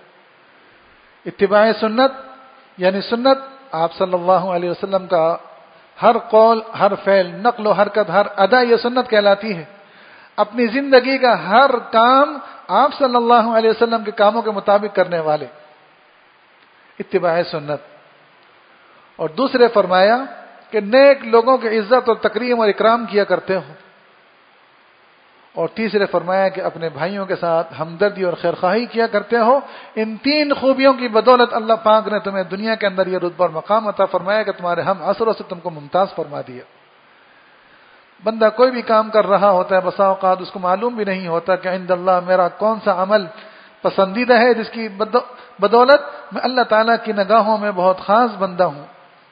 اتباع سنت یعنی سنت آپ صلی اللہ علیہ وسلم کا ہر قول، ہر فعل، نقل و حرکت، ہر ادا یہ سنت کہلاتی ہے. اپنی زندگی کا ہر کام آپ صلی اللہ علیہ وسلم کے کاموں کے مطابق کرنے والے، اتباع سنت. اور دوسرے فرمایا کہ نیک لوگوں کی عزت اور تکریم اور اکرام کیا کرتے ہو. اور تیسرے فرمایا کہ اپنے بھائیوں کے ساتھ ہمدردی اور خیرخواہی کیا کرتے ہو. ان تین خوبیوں کی بدولت اللہ پاک نے تمہیں دنیا کے اندر یہ رتبہ اور مقام عطا فرمایا کہ تمہارے ہم اثروں سے تم کو ممتاز فرما دیا. بندہ کوئی بھی کام کر رہا ہوتا ہے، بسا اوقات اس کو معلوم بھی نہیں ہوتا کہ عند اللہ میرا کون سا عمل پسندیدہ ہے جس کی بدولت میں اللہ تعالیٰ کی نگاہوں میں بہت خاص بندہ ہوں.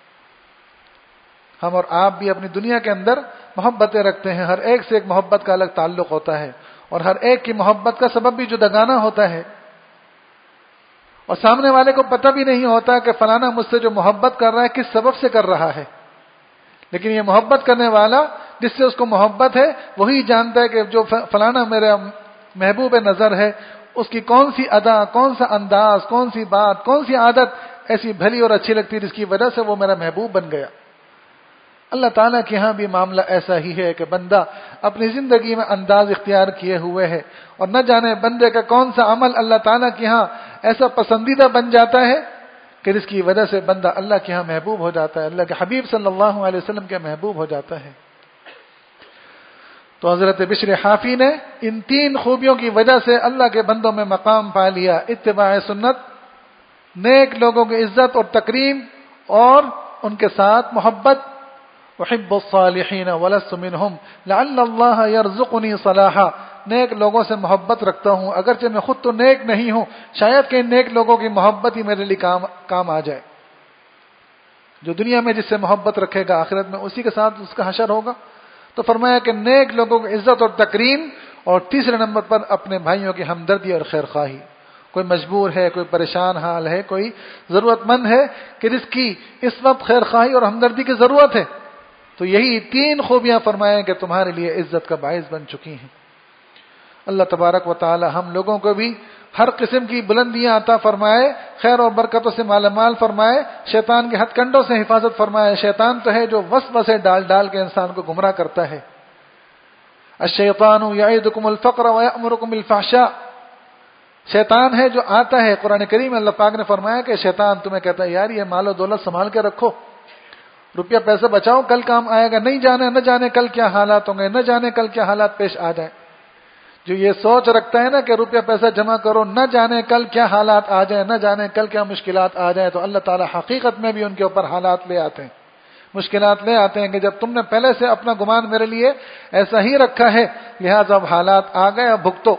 ہم اور آپ بھی اپنی دنیا کے اندر محبتیں رکھتے ہیں، ہر ایک سے ایک محبت کا الگ تعلق ہوتا ہے اور ہر ایک کی محبت کا سبب بھی جداگانہ ہوتا ہے. اور سامنے والے کو پتہ بھی نہیں ہوتا کہ فلانا مجھ سے جو محبت کر رہا ہے کس سبب سے کر رہا ہے، لیکن یہ محبت کرنے والا جس سے اس کو محبت ہے وہی جانتا ہے کہ جو فلانا میرا محبوب نظر ہے اس کی کون سی ادا، کون سا انداز، کون سی بات، کون سی عادت ایسی بھلی اور اچھی لگتی ہے جس کی وجہ سے وہ میرا محبوب بن گیا۔ اللہ تعالیٰ کے ہاں بھی معاملہ ایسا ہی ہے کہ بندہ اپنی زندگی میں انداز اختیار کیے ہوئے ہے، اور نہ جانے بندے کا کون سا عمل اللہ تعالیٰ کے ہاں ایسا پسندیدہ بن جاتا ہے کہ جس کی وجہ سے بندہ اللہ کے ہاں محبوب ہو جاتا ہے، اللہ کے حبیب صلی اللہ علیہ وسلم کے محبوب ہو جاتا ہے۔ تو حضرت بشر حافی نے ان تین خوبیوں کی وجہ سے اللہ کے بندوں میں مقام پا لیا: اتباع سنت، نیک لوگوں کی عزت اور تکریم اور ان کے ساتھ محبت، احب الصالحین ولست منہم لعل اللہ یرزقنی صلاحا، نیک لوگوں سے محبت رکھتا ہوں اگرچہ میں خود تو نیک نہیں ہوں، شاید کہ نیک لوگوں کی محبت ہی میرے لیے کام کام آ جائے۔ جو دنیا میں جس سے محبت رکھے گا آخرت میں اسی کے ساتھ اس کا حشر ہوگا۔ تو فرمایا کہ نیک لوگوں کی عزت اور تکریم، اور تیسرے نمبر پر اپنے بھائیوں کی ہمدردی اور خیر خواہی۔ کوئی مجبور ہے، کوئی پریشان حال ہے، کوئی ضرورت مند ہے کہ جس کی اس وقت خیر خواہی اور ہمدردی کی ضرورت ہے، تو یہی تین خوبیاں فرمائیں کہ تمہارے لیے عزت کا باعث بن چکی ہیں۔ اللہ تبارک و تعالی ہم لوگوں کو بھی ہر قسم کی بلندیاں عطا فرمائے، خیر اور برکتوں سے مالا مال فرمائے، شیطان کے ہتھ کنڈوں سے حفاظت فرمائے۔ شیطان تو ہے جو وسوسے ڈال ڈال کے انسان کو گمراہ کرتا ہے۔ الشیطان یعدکم الفقر ویأمرکم بالفحشاء، شیطان ہے جو آتا ہے، قرآن کریم میں اللہ پاک نے فرمایا کہ شیطان تمہیں کہتا ہے یار یہ مال و دولت سنبھال کے رکھو، روپیہ پیسہ بچاؤ، کل کام آئے گا، نہیں جانے نہ جانے کل کیا حالات ہوں گے، نہ جانے کل کیا حالات پیش آ جائیں۔ جو یہ سوچ رکھتا ہے نا کہ روپیہ پیسہ جمع کرو، نہ جانے کل کیا حالات آ جائیں، نہ جانے کل کیا مشکلات آ جائیں، تو اللہ تعالیٰ حقیقت میں بھی ان کے اوپر حالات لے آتے ہیں، مشکلات لے آتے ہیں کہ جب تم نے پہلے سے اپنا گمان میرے لیے ایسا ہی رکھا ہے، لہٰذا اب حالات آ گئے، اب بھگتو۔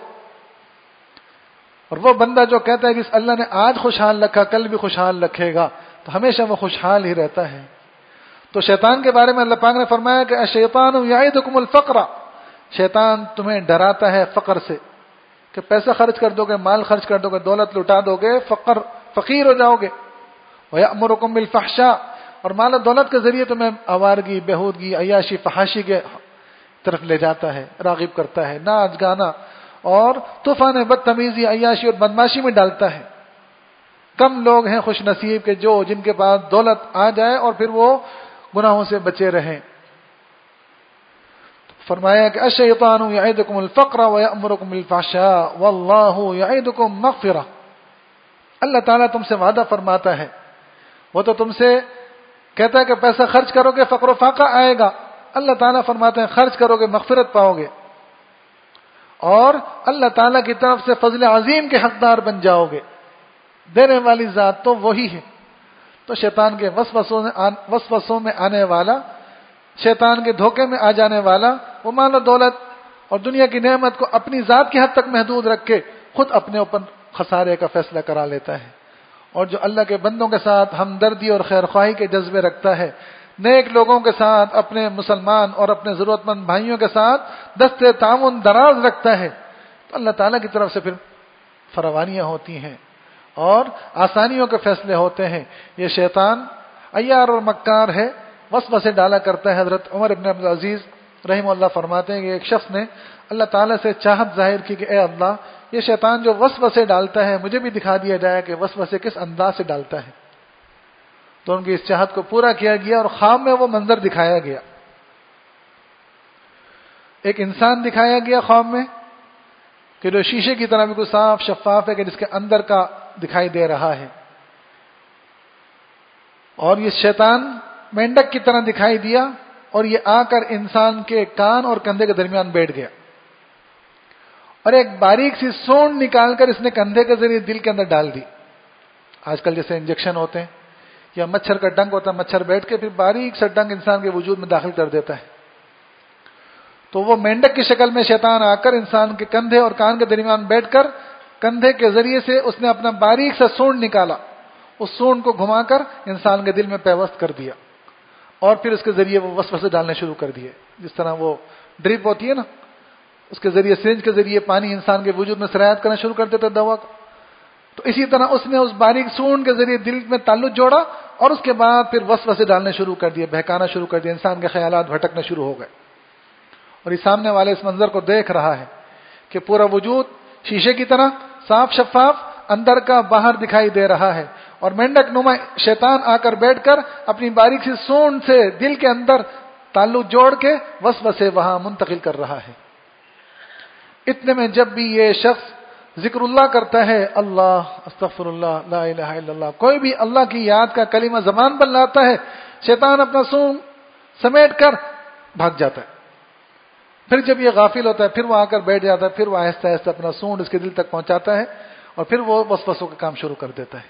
اور وہ بندہ جو کہتا ہے جس اللہ نے آج خوشحال رکھا کل بھی خوشحال رکھے گا، تو ہمیشہ وہ خوشحال ہی رہتا ہے۔ تو شیطان کے بارے میں اللہ پاک نے فرمایا کہ الشیطان یعدکم الفقر، شیطان تمہیں ڈراتا ہے فقر سے، کہ پیسہ خرچ کر دو گے، مال خرچ کر دو گے، دولت لٹا دو گے، فقر فقیر ہو جاؤ گے۔ وَيَأْمُرُكُمْ بِالْفَحْشَاءِ، اور مال و دولت کے ذریعے تمہیں آوارگی، بےہودگی، عیاشی، فحاشی کے طرف لے جاتا ہے، راغب کرتا ہے، ناچ گانا اور طوفان بدتمیزی، عیاشی اور بدماشی میں ڈالتا ہے۔ کم لوگ ہیں خوش نصیب کے جو جن کے پاس دولت آ جائے اور پھر وہ گناہوں سے بچے رہیں۔ فرمایا کہ الشیطان یعدکم الفقر ویأمرکم بالفحشاء واللہ یعدکم مغفرہ، اللہ تعالیٰ تم سے وعدہ فرماتا ہے، وہ تو تم سے کہتا ہے کہ پیسہ خرچ کرو گے فقر و فاقہ آئے گا، اللہ تعالیٰ فرماتے ہیں خرچ کرو گے مغفرت پاؤ گے، اور اللہ تعالیٰ کی طرف سے فضل عظیم کے حقدار بن جاؤ گے۔ دینے والی ذات تو وہی ہے۔ تو شیطان کے وسوسوں میں وسوسوں میں آنے والا، شیطان کے دھوکے میں آ جانے والا، وہ مال و دولت اور دنیا کی نعمت کو اپنی ذات کی حد تک محدود رکھ کے خود اپنے اوپر خسارے کا فیصلہ کرا لیتا ہے، اور جو اللہ کے بندوں کے ساتھ ہمدردی اور خیر خواہی کے جذبے رکھتا ہے، نیک لوگوں کے ساتھ، اپنے مسلمان اور اپنے ضرورت مند بھائیوں کے ساتھ دست تعاون دراز رکھتا ہے، تو اللہ تعالیٰ کی طرف سے پھر فراوانیاں ہوتی ہیں اور آسانیوں کے فیصلے ہوتے ہیں۔ یہ شیطان عیار اور مکار ہے، وسوسے ڈالا کرتا ہے۔ حضرت عمر بن عبد العزیز رحمہ اللہ فرماتے ہیں کہ ایک شخص نے اللہ تعالیٰ سے چاہت ظاہر کی کہ اے اللہ، یہ شیطان جو وسوسے ڈالتا ہے مجھے بھی دکھا دیا جائے کہ وسوسے کس انداز سے ڈالتا ہے۔ تو ان کی اس چاہت کو پورا کیا گیا اور خواب میں وہ منظر دکھایا گیا، ایک انسان دکھایا گیا خواب میں کہ جو شیشے کی طرح بالکل صاف شفاف ہے، کہ جس کے اندر کا دکھائی دے رہا ہے، اور یہ شیطان مینڈک کی طرح دکھائی دیا، اور یہ آ کر انسان کے کان اور کندھے کے درمیان بیٹھ گیا، اور ایک باریک سی سونڈ نکال کر اس نے کندھے کے ذریعے دل کے اندر ڈال دی۔ آج کل جیسے انجیکشن ہوتے ہیں یا مچھر کا ڈنک ہوتا ہے، مچھر بیٹھ کے پھر باریک سا ڈنک انسان کے وجود میں داخل کر دیتا ہے، تو وہ مینڈک کی شکل میں شیطان آ کر انسان کے کندھے اور کان کے درمیان بیٹھ کر کندھے کے ذریعے سے اس نے اپنا باریک سا سونڈ نکالا، اس سونڈ کو گھما کر انسان کے دل میں پیوست کر دیا، اور پھر اس کے ذریعے وہ وسوسے ڈالنے شروع کر دیے، جس طرح وہ ڈرپ ہوتی ہے نا، اس کے ذریعے سرنج کے ذریعے پانی انسان کے وجود میں سرایت کرنا شروع کر دیتا ہے دوا کا۔ تو اسی طرح اس نے اس باریک سونڈ کے ذریعے دل میں تعلق جوڑا اور اس کے بعد پھر وسوسے ڈالنے شروع کر دیے، بہکانا شروع کر دیا، انسان کے خیالات بھٹکنے شروع ہو گئے. اور یہ سامنے والے اس منظر کو دیکھ رہا ہے کہ پورا وجود شیشے کی طرح صاف شفاف اندر کا باہر دکھائی دے رہا ہے، اور مینڈک نما شیطان آ کر بیٹھ کر اپنی باریک سی سونڈ سے دل کے اندر تعلق جوڑ کے وسوسے وہاں منتقل کر رہا ہے. اتنے میں جب بھی یہ شخص ذکر اللہ کرتا ہے، اللہ استغفر اللہ لا الہ الا اللہ، کوئی بھی اللہ کی یاد کا کلمہ زبان پر لاتا ہے، شیطان اپنا سونگ سمیٹ کر بھاگ جاتا ہے. پھر جب یہ غافل ہوتا ہے پھر وہ آ کر بیٹھ جاتا ہے، پھر وہ آہستہ آہستہ اپنا سونڈ اس کے دل تک پہنچاتا ہے اور پھر وہ وسوسوں کا کام شروع کر دیتا ہے.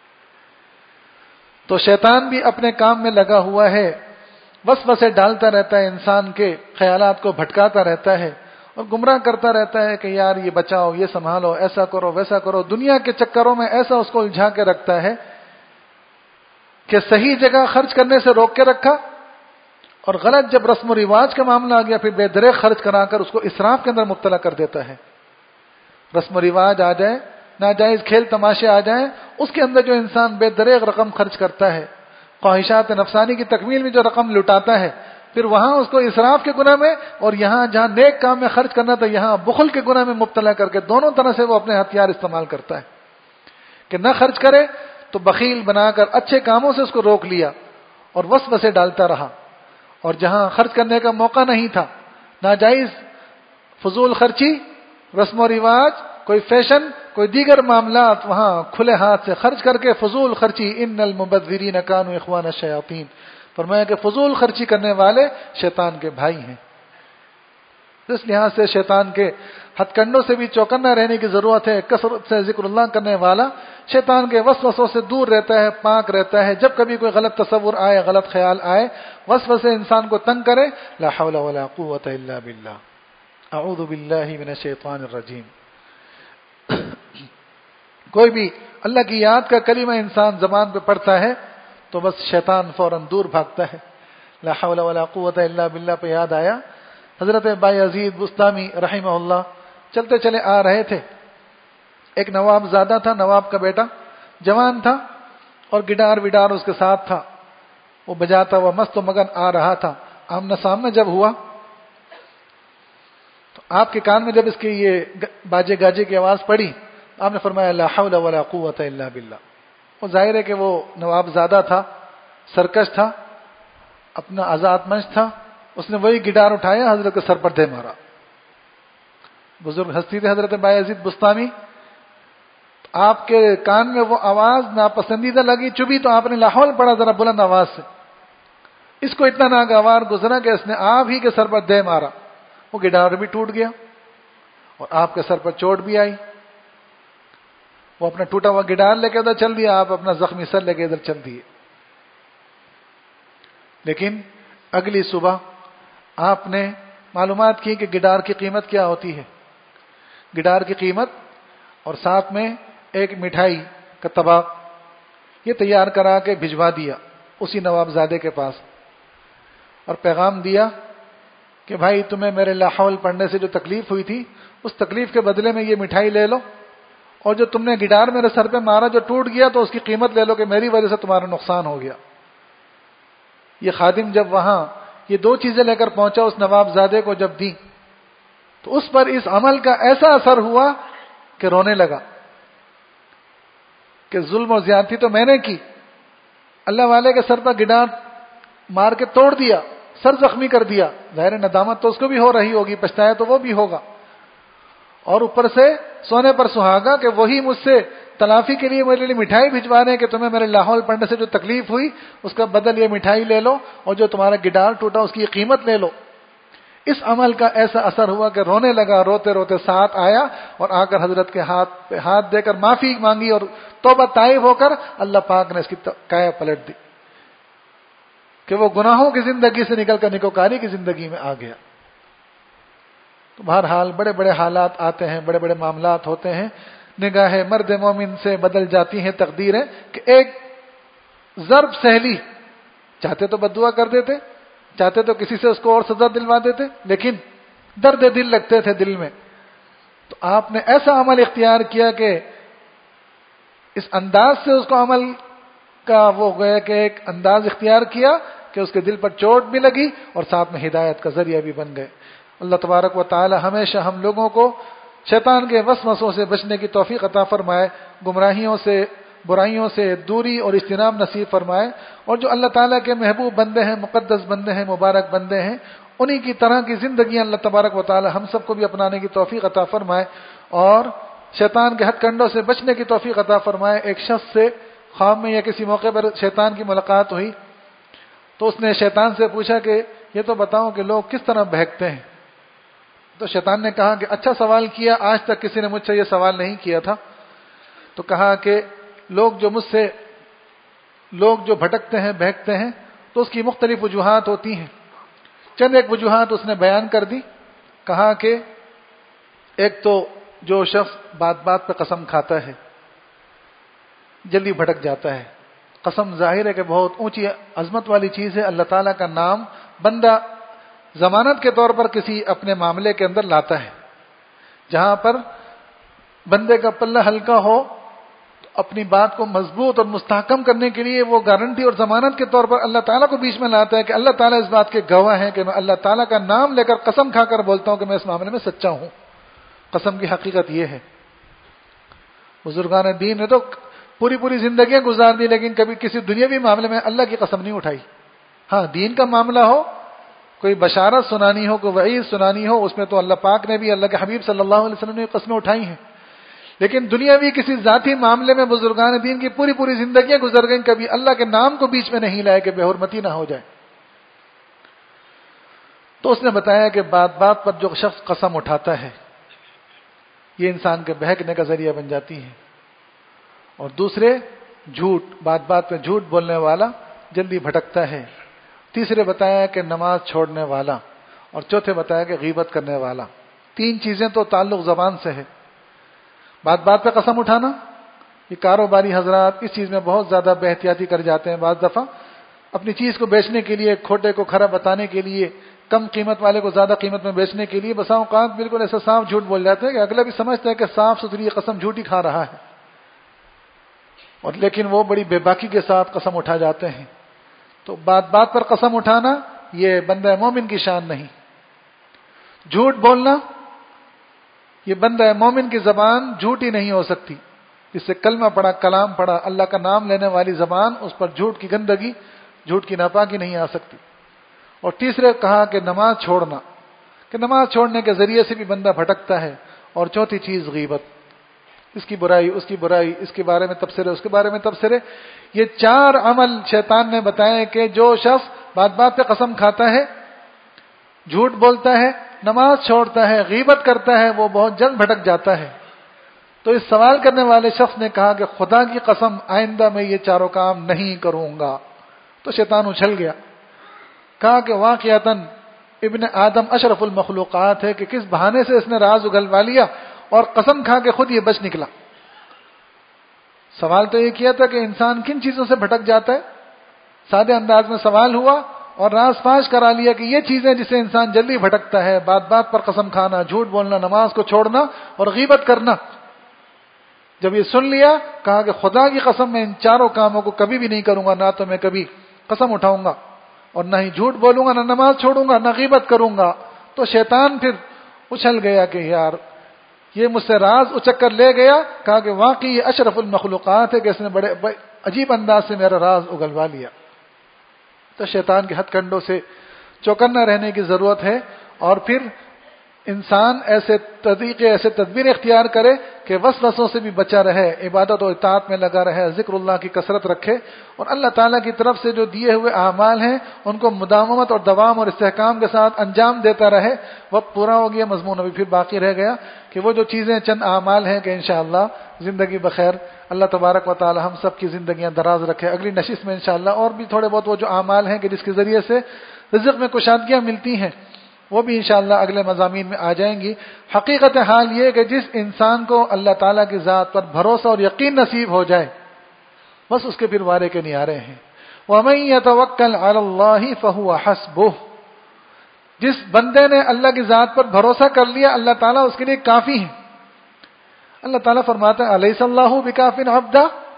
تو شیطان بھی اپنے کام میں لگا ہوا ہے، وسوسے ڈالتا رہتا ہے، انسان کے خیالات کو بھٹکاتا رہتا ہے اور گمراہ کرتا رہتا ہے کہ یار یہ بچاؤ، یہ سنبھالو، ایسا کرو ویسا کرو. دنیا کے چکروں میں ایسا اس کو الجھا کے رکھتا ہے کہ صحیح جگہ خرچ کرنے سے روک کے رکھا، اور غلط جب رسم و رواج کا معاملہ آ گیا پھر بے دریغ خرچ کرا کر اس کو اسراف کے اندر مبتلا کر دیتا ہے. رسم و رواج آ جائے، ناجائز کھیل تماشے آ جائیں، اس کے اندر جو انسان بے دریغ رقم خرچ کرتا ہے، خواہشات نفسانی کی تکمیل میں جو رقم لٹاتا ہے، پھر وہاں اس کو اسراف کے گناہ میں، اور یہاں جہاں نیک کام میں خرچ کرنا تھا یہاں بخل کے گناہ میں مبتلا کر کے دونوں طرح سے وہ اپنے ہتھیار استعمال کرتا ہے کہ نہ خرچ کرے تو بخیل بنا کر اچھے کاموں سے اس کو روک لیا اور وسوسے ڈالتا رہا، اور جہاں خرچ کرنے کا موقع نہیں تھا، ناجائز فضول خرچی، رسم و رواج، کوئی فیشن، کوئی دیگر معاملات، وہاں کھلے ہاتھ سے خرچ کر کے فضول خرچی. ان المبذرین کانوا اخوان الشیاطین، فرمایا کہ فضول خرچی کرنے والے شیطان کے بھائی ہیں. اس لحاظ سے شیطان کے ہتھ کنڈوں سے بھی چوکنا رہنے کی ضرورت ہے. کثرت سے ذکر اللہ کرنے والا شیطان کے وسوسوں سے دور رہتا ہے، پاک رہتا ہے. جب کبھی کوئی غلط تصور آئے، غلط خیال آئے، وسوسے انسان کو تنگ کرے، لا حول ولا قوت الا باللہ، اعوذ باللہ من الشیطان الرجیم. کوئی بھی اللہ کی یاد کا کلمہ انسان زبان پہ پڑھتا ہے تو بس شیطان فوراً دور بھاگتا ہے. لا حول ولا قوت الا باللہ پہ یاد آیا، حضرت بایزید بستامی رحمہ اللہ چلتے چلے آ رہے تھے. ایک نواب زادہ تھا، نواب کا بیٹا، جوان تھا اور گٹار وڈار اس کے ساتھ تھا، وہ بجاتا ہوا مست و مگن آ رہا تھا. آمنا سامنا جب ہوا تو آپ کے کان میں جب اس کی یہ باجے گاجے کی آواز پڑی، آپ نے فرمایا لا حول ولا قوت الا باللہ. وہ ظاہر ہے کہ وہ نواب زادہ تھا، سرکش تھا، اپنا آزاد منش تھا. اس نے وہی گٹار اٹھایا، حضرت کے سر پر دے مارا. بزرگ ہستی تھے حضرت بایزید بستامی. آپ کے کان میں وہ آواز ناپسندیدہ لگی، چبھی تو آپ نے لا حول پڑھا ذرا بلند آواز سے. اس کو اتنا ناگوار گزرا کہ اس نے آپ ہی کے سر پر دے مارا. وہ گٹار بھی ٹوٹ گیا اور آپ کے سر پر چوٹ بھی آئی. وہ اپنا ٹوٹا ہوا گٹار لے کے ادھر چل دیا، آپ اپنا زخمی سر لے کے ادھر چل دیے. لیکن اگلی صبح آپ نے معلومات کی کہ گٹار کی قیمت کیا ہوتی ہے. گٹار کی قیمت اور ساتھ میں ایک مٹھائی کا طبق یہ تیار کرا کے بھجوا دیا اسی نواب زادے کے پاس، اور پیغام دیا کہ بھائی تمہیں میرے لا حول پڑھنے سے جو تکلیف ہوئی تھی اس تکلیف کے بدلے میں یہ مٹھائی لے لو، اور جو تم نے گٹار میرے سر پہ مارا جو ٹوٹ گیا تو اس کی قیمت لے لو کہ میری وجہ سے تمہارا نقصان ہو گیا. یہ خادم جب وہاں یہ دو چیزیں لے کر پہنچا اس نواب زادے کو جب دی تو اس پر اس عمل کا ایسا اثر ہوا کہ رونے لگا کہ ظلم اور زیادتی تو میں نے کی، اللہ والے کے سر پر گٹار مار کے توڑ دیا، سر زخمی کر دیا. ظاہر ندامت تو اس کو بھی ہو رہی ہوگی، پچھتایا تو وہ بھی ہوگا، اور اوپر سے سونے پر سہاگا کہ وہی مجھ سے تلافی کے لیے میرے لیے مٹھائی بھجوا رہے ہیں کہ تمہیں میرے لا حول پڑھنے سے جو تکلیف ہوئی اس کا بدل یہ مٹھائی لے لو، اور جو تمہارا گٹار ٹوٹا اس کی قیمت لے لو. اس عمل کا ایسا اثر ہوا کہ رونے لگا، روتے روتے ساتھ آیا اور آ کر حضرت کے ہاتھ پہ ہاتھ دے کر معافی مانگی اور توبہ طائب ہو کر اللہ پاک نے اس کی کایا پلٹ دی کہ وہ گناہوں کی زندگی سے نکل کر نیکوکاری کی زندگی میں آ گیا. تو بہرحال بڑے بڑے حالات آتے ہیں، بڑے بڑے معاملات ہوتے ہیں، نگاہ مرد مومن سے بدل جاتی ہیں تقدیریں کہ ایک ضرب سہلی، چاہتے تو بد دعا کر دیتے، چاہتے تو کسی سے اس کو اور سزا دلوا دیتے، لیکن درد دل لگتے تھے دل میں. تو آپ نے ایسا عمل اختیار کیا کہ اس انداز سے اس کو عمل کا وہ گویا کہ ایک انداز اختیار کیا کہ اس کے دل پر چوٹ بھی لگی اور ساتھ میں ہدایت کا ذریعہ بھی بن گئے۔ اللہ تبارک و تعالی ہمیشہ ہم لوگوں کو شیطان کے وسوسوں سے بچنے کی توفیق عطا فرمائے، گمراہیوں سے، برائیوں سے دوری اور اجتناب نصیب فرمائے، اور جو اللہ تعالیٰ کے محبوب بندے ہیں، مقدس بندے ہیں، مبارک بندے ہیں، انہی کی طرح کی زندگیاں اللہ تبارک و تعالی ہم سب کو بھی اپنانے کی توفیق عطا فرمائے، اور شیطان کے ہتھ کنڈوں سے بچنے کی توفیق عطا فرمائے۔ ایک شخص سے خواب میں یا کسی موقع پر شیطان کی ملاقات ہوئی تو اس نے شیطان سے پوچھا کہ یہ تو بتاؤ کہ لوگ کس طرح بہکتے ہیں؟ تو شیطان نے کہا کہ اچھا سوال کیا، آج تک کسی نے مجھ سے یہ سوال نہیں کیا تھا۔ تو کہا کہ لوگ جو مجھ سے لوگ جو بھٹکتے ہیں، بہکتے ہیں، تو اس کی مختلف وجوہات ہوتی ہیں۔ چند ایک وجوہات اس نے بیان کر دی، کہا کہ ایک تو جو شخص بات بات پہ قسم کھاتا ہے جلدی بھٹک جاتا ہے۔ قسم ظاہر ہے کہ بہت اونچی عظمت والی چیز ہے، اللہ تعالیٰ کا نام بندہ ضمانت کے طور پر کسی اپنے معاملے کے اندر لاتا ہے، جہاں پر بندے کا پلہ ہلکا ہو تو اپنی بات کو مضبوط اور مستحکم کرنے کے لیے وہ گارنٹی اور ضمانت کے طور پر اللہ تعالیٰ کو بیچ میں لاتا ہے کہ اللہ تعالیٰ اس بات کے گواہ ہیں کہ میں اللہ تعالیٰ کا نام لے کر قسم کھا کر بولتا ہوں کہ میں اس معاملے میں سچا ہوں۔ قسم کی حقیقت یہ ہے۔ بزرگان دین نے تو پوری پوری زندگیاں گزار دی لیکن کبھی کسی دنیاوی معاملے میں اللہ کی قسم نہیں اٹھائی۔ ہاں دین کا معاملہ ہو، کوئی بشارت سنانی ہو، کوئی وعید سنانی ہو، اس میں تو اللہ پاک نے بھی، اللہ کے حبیب صلی اللہ علیہ وسلم نے قسمیں اٹھائی ہیں، لیکن دنیاوی کسی ذاتی معاملے میں بزرگان دین کی پوری پوری زندگیاں گزر گئیں، کبھی اللہ کے نام کو بیچ میں نہیں لائے کہ بے حرمتی نہ ہو جائے۔ تو اس نے بتایا کہ بات بات پر جو شخص قسم اٹھاتا ہے یہ انسان کے بہکنے کا ذریعہ بن جاتی ہے، اور دوسرے جھوٹ، بات بات پہ جھوٹ بولنے والا جلدی بھٹکتا ہے، تیسرے بتایا کہ نماز چھوڑنے والا، اور چوتھے بتایا کہ غیبت کرنے والا۔ تین چیزیں تو تعلق زبان سے ہے۔ بات بات پہ قسم اٹھانا، یہ کاروباری حضرات اس چیز میں بہت زیادہ بے احتیاطی کر جاتے ہیں، بعض دفعہ اپنی چیز کو بیچنے کے لیے، کھوٹے کو کھرا بتانے کے لیے، کم قیمت والے کو زیادہ قیمت میں بیچنے کے لیے بسا اوقات بالکل ایسا صاف جھوٹ بول جاتے ہیں کہ اگلا بھی سمجھتا ہے کہ صاف ستھری قسم جھوٹ ہی کھا رہا ہے، اور لیکن وہ بڑی بے باکی کے ساتھ قسم اٹھا جاتے ہیں۔ تو بات بات پر قسم اٹھانا یہ بندہ مومن کی شان نہیں۔ جھوٹ بولنا، یہ بندہ مومن کی زبان جھوٹی نہیں ہو سکتی، جس سے کلمہ پڑا، کلام پڑا، اللہ کا نام لینے والی زبان، اس پر جھوٹ کی گندگی، جھوٹ کی ناپاکی نہیں آ سکتی۔ اور تیسرے کہا کہ نماز چھوڑنا، کہ نماز چھوڑنے کے ذریعے سے بھی بندہ بھٹکتا ہے۔ اور چوتھی چیز غیبت، اس کی برائی، اس کی برائی، اس کے بارے میں تبصرے، اس کے بارے میں تبصرے۔ یہ چار عمل شیطان نے بتائے کہ جو شخص بات بات پہ قسم کھاتا ہے، جھوٹ بولتا ہے، نماز چھوڑتا ہے، غیبت کرتا ہے، وہ بہت جلد بھٹک جاتا ہے۔ تو اس سوال کرنے والے شخص نے کہا کہ خدا کی قسم آئندہ میں یہ چاروں کام نہیں کروں گا۔ تو شیطان اچھل گیا، کہا کہ واقعتاً ابن آدم اشرف المخلوقات ہے کہ کس بہانے سے اس نے راز اگلوا لیا اور قسم کھا کے خود یہ بچ نکلا۔ سوال تو یہ کیا تھا کہ انسان کن چیزوں سے بھٹک جاتا ہے، سادے انداز میں سوال ہوا اور راز فاش کرا لیا کہ یہ چیزیں جس سے انسان جلدی بھٹکتا ہے، بات بات پر قسم کھانا، جھوٹ بولنا، نماز کو چھوڑنا اور غیبت کرنا۔ جب یہ سن لیا کہا کہ خدا کی قسم میں ان چاروں کاموں کو کبھی بھی نہیں کروں گا، نہ تو میں کبھی قسم اٹھاؤں گا اور نہ ہی جھوٹ بولوں گا، نہ نماز چھوڑوں گا، نہ غیبت کروں گا۔ تو شیطان پھر اچھل گیا کہ یار یہ مجھ سے راز اچک کر لے گیا، کہا کہ واقعی یہ اشرف المخلوقات ہے کہ اس نے بڑے عجیب انداز سے میرا راز اگلوا لیا۔ تو شیطان کے ہتھ کنڈوں سے چوکنا رہنے کی ضرورت ہے، اور پھر انسان ایسے طریقے، ایسے تدبیر اختیار کرے کہ وسوسوں سے بھی بچا رہے، عبادت و اطاعت میں لگا رہے، ذکر اللہ کی کثرت رکھے، اور اللہ تعالیٰ کی طرف سے جو دیے ہوئے اعمال ہیں ان کو مداومت اور دوام اور استحکام کے ساتھ انجام دیتا رہے۔ وقت پورا ہو گیا، مضمون ابھی پھر باقی رہ گیا کہ وہ جو چیزیں چند اعمال ہیں کہ انشاءاللہ زندگی بخیر، اللہ تبارک و تعالی ہم سب کی زندگیاں دراز رکھے۔ اگلی نشست میں انشاءاللہ اور بھی تھوڑے بہت وہ جو اعمال ہیں کہ جس کے ذریعے سے رزق میں کشادگیاں ملتی ہیں وہ بھی انشاءاللہ اگلے مضامین میں آ جائیں گی۔ حقیقت حال یہ کہ جس انسان کو اللہ تعالیٰ کی ذات پر بھروسہ اور یقین نصیب ہو جائے بس اس کے پھر وارے کے نیارے ہیں۔ وَمَن يَتَوَكَّلْ عَلَى اللَّهِ فَهُوَ حَسْبُهُ، جس بندے نے اللہ کی ذات پر بھروسہ کر لیا اللہ تعالیٰ اس کے لیے کافی ہے۔ اللہ تعالیٰ فرماتا ہے أَلَيْسَ اللَّهُ بِكَافٍ عَبْدًا،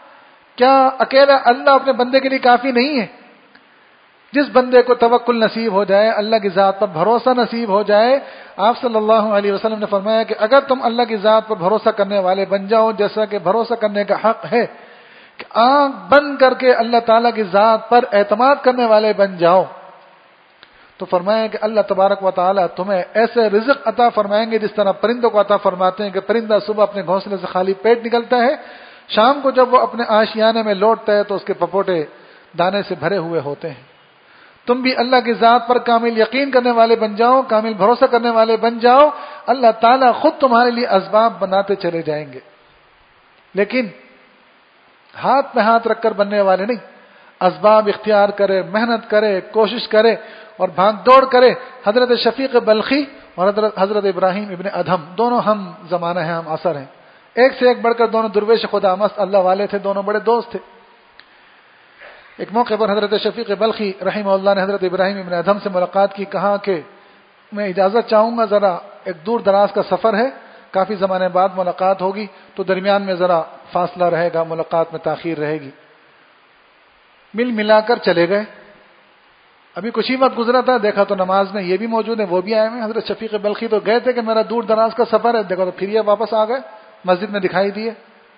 کیا اکیلا اللہ اپنے بندے کے لیے کافی نہیں ہے؟ جس بندے کو توکل نصیب ہو جائے، اللہ کی ذات پر بھروسہ نصیب ہو جائے، آپ صلی اللہ علیہ وسلم نے فرمایا کہ اگر تم اللہ کی ذات پر بھروسہ کرنے والے بن جاؤ، جیسا کہ بھروسہ کرنے کا حق ہے، کہ آنکھ بند کر کے اللہ تعالیٰ کی ذات پر اعتماد کرنے والے بن جاؤ، تو فرمایا کہ اللہ تبارک و تعالیٰ تمہیں ایسے رزق عطا فرمائیں گے جس طرح پرندوں کو عطا فرماتے ہیں کہ پرندہ صبح اپنے گھونسلے سے خالی پیٹ نکلتا ہے، شام کو جب وہ اپنے آشیانے میں لوٹتا ہے تو اس کے پپوٹے دانے سے بھرے ہوئے ہوتے ہیں۔ تم بھی اللہ کی ذات پر کامل یقین کرنے والے بن جاؤ، کامل بھروسہ کرنے والے بن جاؤ، اللہ تعالیٰ خود تمہارے لیے اسباب بناتے چلے جائیں گے، لیکن ہاتھ میں ہاتھ رکھ کر بننے والے نہیں، اسباب اختیار کرے، محنت کرے، کوشش کرے اور بھاگ دوڑ کرے۔ حضرت شفیق بلخی اور حضرت حضرت ابراہیم ابن ادہم دونوں ہم زمانہ ہیں، ہم عصر ہیں، ایک سے ایک بڑھ کر دونوں درویش خدا مست اللہ والے تھے، دونوں بڑے دوست تھے۔ ایک موقع پر حضرت شفیق بلخی رحمہ اللہ نے حضرت ابراہیم ابن ادہم سے ملاقات کی، کہا کہ میں اجازت چاہوں گا، ذرا ایک دور دراز کا سفر ہے، کافی زمانے بعد ملاقات ہوگی، تو درمیان میں ذرا فاصلہ رہے گا، ملاقات میں تاخیر رہے گی۔ مل ملا کر چلے گئے۔ ابھی کچھ ہی وقت گزرا تھا، دیکھا تو نماز میں یہ بھی موجود ہیں، وہ بھی آئے ہوئے۔ حضرت شفیق بلخی تو گئے تھے کہ میرا دور دراز کا سفر ہے، دیکھا تو پھر یہ واپس آ گئے، مسجد میں دکھائی دیے۔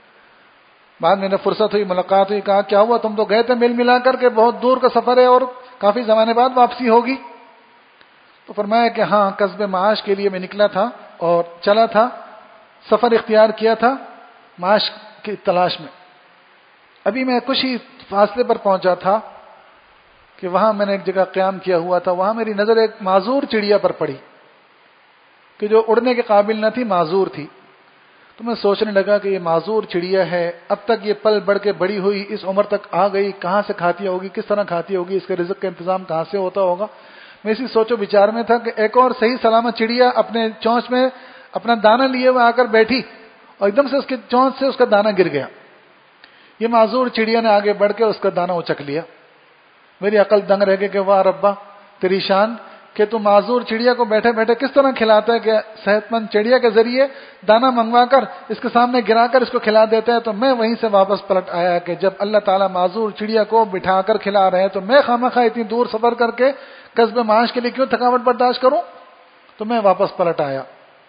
بعد میں نے فرصت ہوئی، ملاقات ہوئی، کہا کیا ہوا، تم تو گئے تھے مل ملا کر کے بہت دور کا سفر ہے اور کافی زمانے بعد واپسی ہوگی؟ تو فرمایا کہ ہاں، کسب معاش کے لیے میں نکلا تھا اور چلا تھا، سفر اختیار کیا تھا معاش کی تلاش میں۔ ابھی میں کچھ ہی فاصلے پر پہنچا تھا کہ وہاں میں نے ایک جگہ قیام کیا ہوا تھا، وہاں میری نظر ایک معذور چڑیا پر پڑی کہ جو اڑنے کے قابل نہ تھی، معذور تھی۔ تو میں سوچنے لگا کہ یہ معذور چڑیا ہے، اب تک یہ پل بڑھ کے بڑی ہوئی، اس عمر تک آ گئی، کہاں سے کھاتی ہوگی، کس طرح کھاتی ہوگی، اس کے رزق کا انتظام کہاں سے ہوتا ہوگا۔ میں اسی سوچو بچار میں تھا کہ ایک اور صحیح سلامت چڑیا اپنے چونچ میں اپنا دانہ لیے ہوئے آ کر بیٹھی اور ایک دم سے اس کے چونچ سے اس کا دانہ گر گیا۔ یہ معذور چڑیا نے آگے بڑھ کے اس کا دانہ اچک لیا۔ میری عقل دنگ رہ گئی کہ واہ ربا تیری شان، کہ تو معذور چڑیا کو بیٹھے بیٹھے کس طرح کھلاتا ہے، کہ صحت مند چڑیا کے ذریعے دانہ منگوا کر اس کے سامنے گرا کر اس کو کھلا دیتا ہے۔ تو میں وہیں سے واپس پلٹ آیا کہ جب اللہ تعالیٰ معذور چڑیا کو بٹھا کر کھلا رہے ہیں تو میں خامخواہ اتنی دور سفر کر کے کسب معاش کے لیے کیوں تھکاوٹ برداشت کروں؟ تو میں واپس پلٹ آیا۔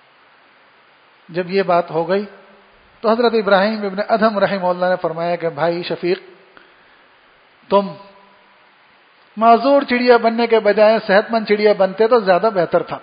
جب یہ بات ہو گئی تو حضرت ابراہیم ابن ادہم رحمہ اللہ نے فرمایا کہ بھائی شفیق، تم معذور چڑیا بننے کے بجائے صحت مند چڑیا بنتے تو زیادہ بہتر تھا۔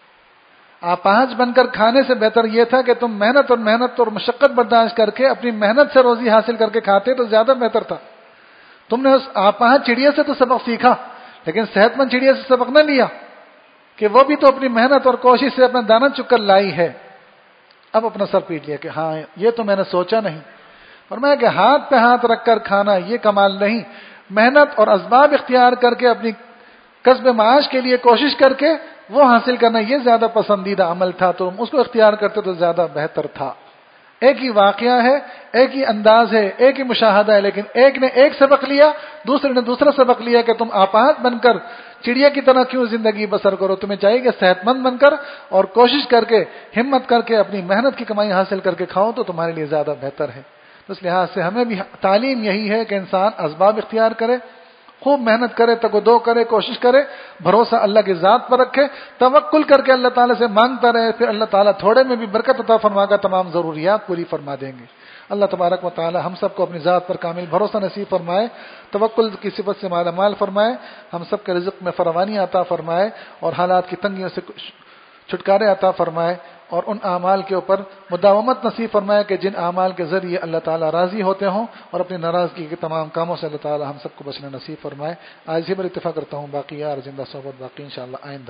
آپاہج بن کر کھانے سے بہتر یہ تھا کہ تم محنت اور محنت اور مشقت برداشت کر کے اپنی محنت سے روزی حاصل کر کے کھاتے تو زیادہ بہتر تھا۔ تم نے اس آپاہج چڑیا سے تو سبق سیکھا، لیکن صحت مند چڑیا سے سبق نہ لیا کہ وہ بھی تو اپنی محنت اور کوشش سے اپنا دانہ چک کر لائی ہے۔ اب اپنا سر پیٹ لیا کہ ہاں یہ تو میں نے سوچا نہیں۔ فرمایا کہ ہاتھ پہ ہاتھ رکھ کر کھانا یہ کمال نہیں، محنت اور اسباب اختیار کر کے اپنی کسب معاش کے لیے کوشش کر کے وہ حاصل کرنا یہ زیادہ پسندیدہ عمل تھا، تو اس کو اختیار کرتے تو زیادہ بہتر تھا۔ ایک ہی واقعہ ہے، ایک ہی انداز ہے، ایک ہی مشاہدہ ہے، لیکن ایک نے ایک سبق لیا، دوسرے نے دوسرا سبق لیا کہ تم آپاہج بن کر چڑیا کی طرح کیوں زندگی بسر کرو، تمہیں چاہیے کہ صحت مند بن کر اور کوشش کر کے ہمت کر کے اپنی محنت کی کمائی حاصل کر کے کھاؤ تو تمہارے لیے زیادہ بہتر ہے۔ تو اس لحاظ سے ہمیں بھی تعلیم یہی ہے کہ انسان اسباب اختیار کرے، خوب محنت کرے، تگ و دو کرے، کوشش کرے، بھروسہ اللہ کی ذات پر رکھے، توکل کر کے اللہ تعالیٰ سے مانگتا رہے، پھر اللہ تعالیٰ تھوڑے میں بھی برکت عطا فرما کر تمام ضروریات پوری فرما دیں گے۔ اللہ تبارک و تعالی ہم سب کو اپنی ذات پر کامل بھروسہ نصیب فرمائے، توکل کی صفت سے مالا مال فرمائے، ہم سب کے رزق میں فراوانی عطا فرمائے اور حالات کی تنگیوں سے چھٹکارے عطا فرمائے، اور ان اعمال کے اوپر مداومت نصیب فرمائے کہ جن اعمال کے ذریعے اللہ تعالیٰ راضی ہوتے ہوں، اور اپنی ناراضگی کے تمام کاموں سے اللہ تعالیٰ ہم سب کو بچنا نصیب فرمائے۔ آج ہی پر اتفاق کرتا ہوں، باقی یار زندہ صحبت باقی انشاءاللہ آئندہ۔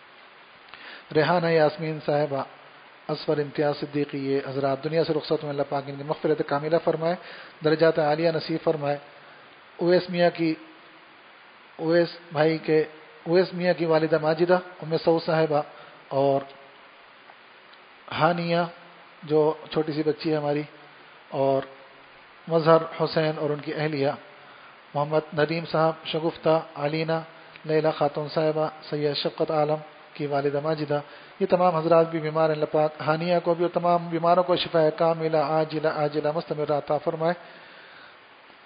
ریحانہ یاسمین صاحبہ، اصفر امتیاز صدیقی، یہ حضرات دنیا سے رخصت میں، اللہ پاک ان کی مغفرت کاملہ فرمائے، درجات عالیہ نصیب فرمائے۔ اویس میاں کی اویس بھائی کے اویس میاں کی والدہ ماجدہ ام سعود صاحبہ، اور ہانیہ جو چھوٹی سی بچی ہے ہماری، اور مظہر حسین اور ان کی اہلیہ، محمد ندیم صاحب، شگفتہ، علینہ، لیلہ خاتون صاحبہ، سید شفقت عالم کی والدہ ماجدہ، یہ تمام حضرات بھی بیمار ہیں، اللہ پاک ہانیہ کو بھی اور تمام بیماروں کو شفا کاملہ عاجلہ عاجلہ مستمرہ عطا فرمائے۔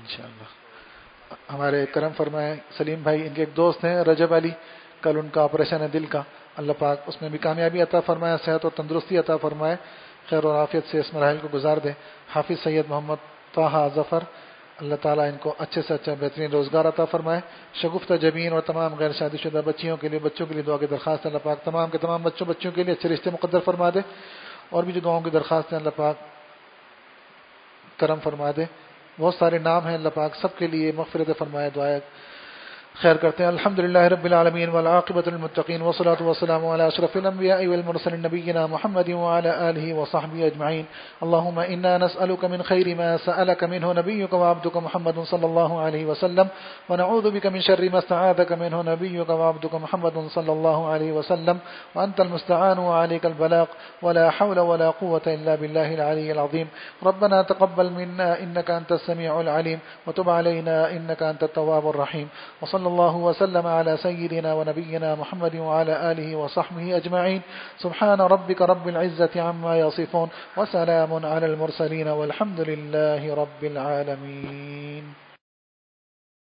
انشاءاللہ. ہمارے کرم فرمائے سلیم بھائی، ان کے ایک دوست ہیں رجب علی، کل ان کا آپریشن ہے دل کا، اللہ پاک اس میں بھی کامیابی عطا فرمائے، صحت اور تندرستی عطا فرمائے، خیر اور عافیت سے اس مراحل کو گزار دے. حافظ سید محمد طه ظفر، اللہ تعالیٰ ان کو اچھے سے اچھا بہترین روزگار عطا فرمائے. شگفتہ جبین اور تمام غیر شادی شدہ بچیوں کے لیے بچوں کے لیے دعا کی درخواست ہے، اللہ پاک تمام کے تمام بچوں بچوں کے لیے اچھے رشتے مقدر فرما دے. اور بھی جو دعاؤں کی درخواست ہے اللہ پاک کرم فرما دے. بہت سارے نام ہیں، اللہ پاک سب کے لیے مغفرت فرمائے. دعائیں خیر کرتے ہیں. الحمدللہ رب العالمین والعاقبۃ للمتقین والصلاۃ والسلام علی اشرف الانبیاء والمرسلین نبینا محمد وعلی آلہ وصحبہ اجمعین. اللهم انا نسألك من خیر ما سألك منه نبيك وعبدك محمد صلی اللہ علیہ وسلم ونعوذ بك من شر ما استعاذك منه نبيك وعبدك محمد صلی اللہ علیہ وسلم وانت المستعان وعليك البلاغ ولا حول ولا قوة الا بالله العلي العظيم. ربنا تقبل منا انك انت السميع العليم وتب علينا انك انت التواب الرحيم. وصلى الله وسلم على سيدنا ونبينا محمد وعلى آله وصحبه أجمعين. سبحان ربك رب العزة عما يصفون وسلام على المرسلين والحمد لله رب العالمين.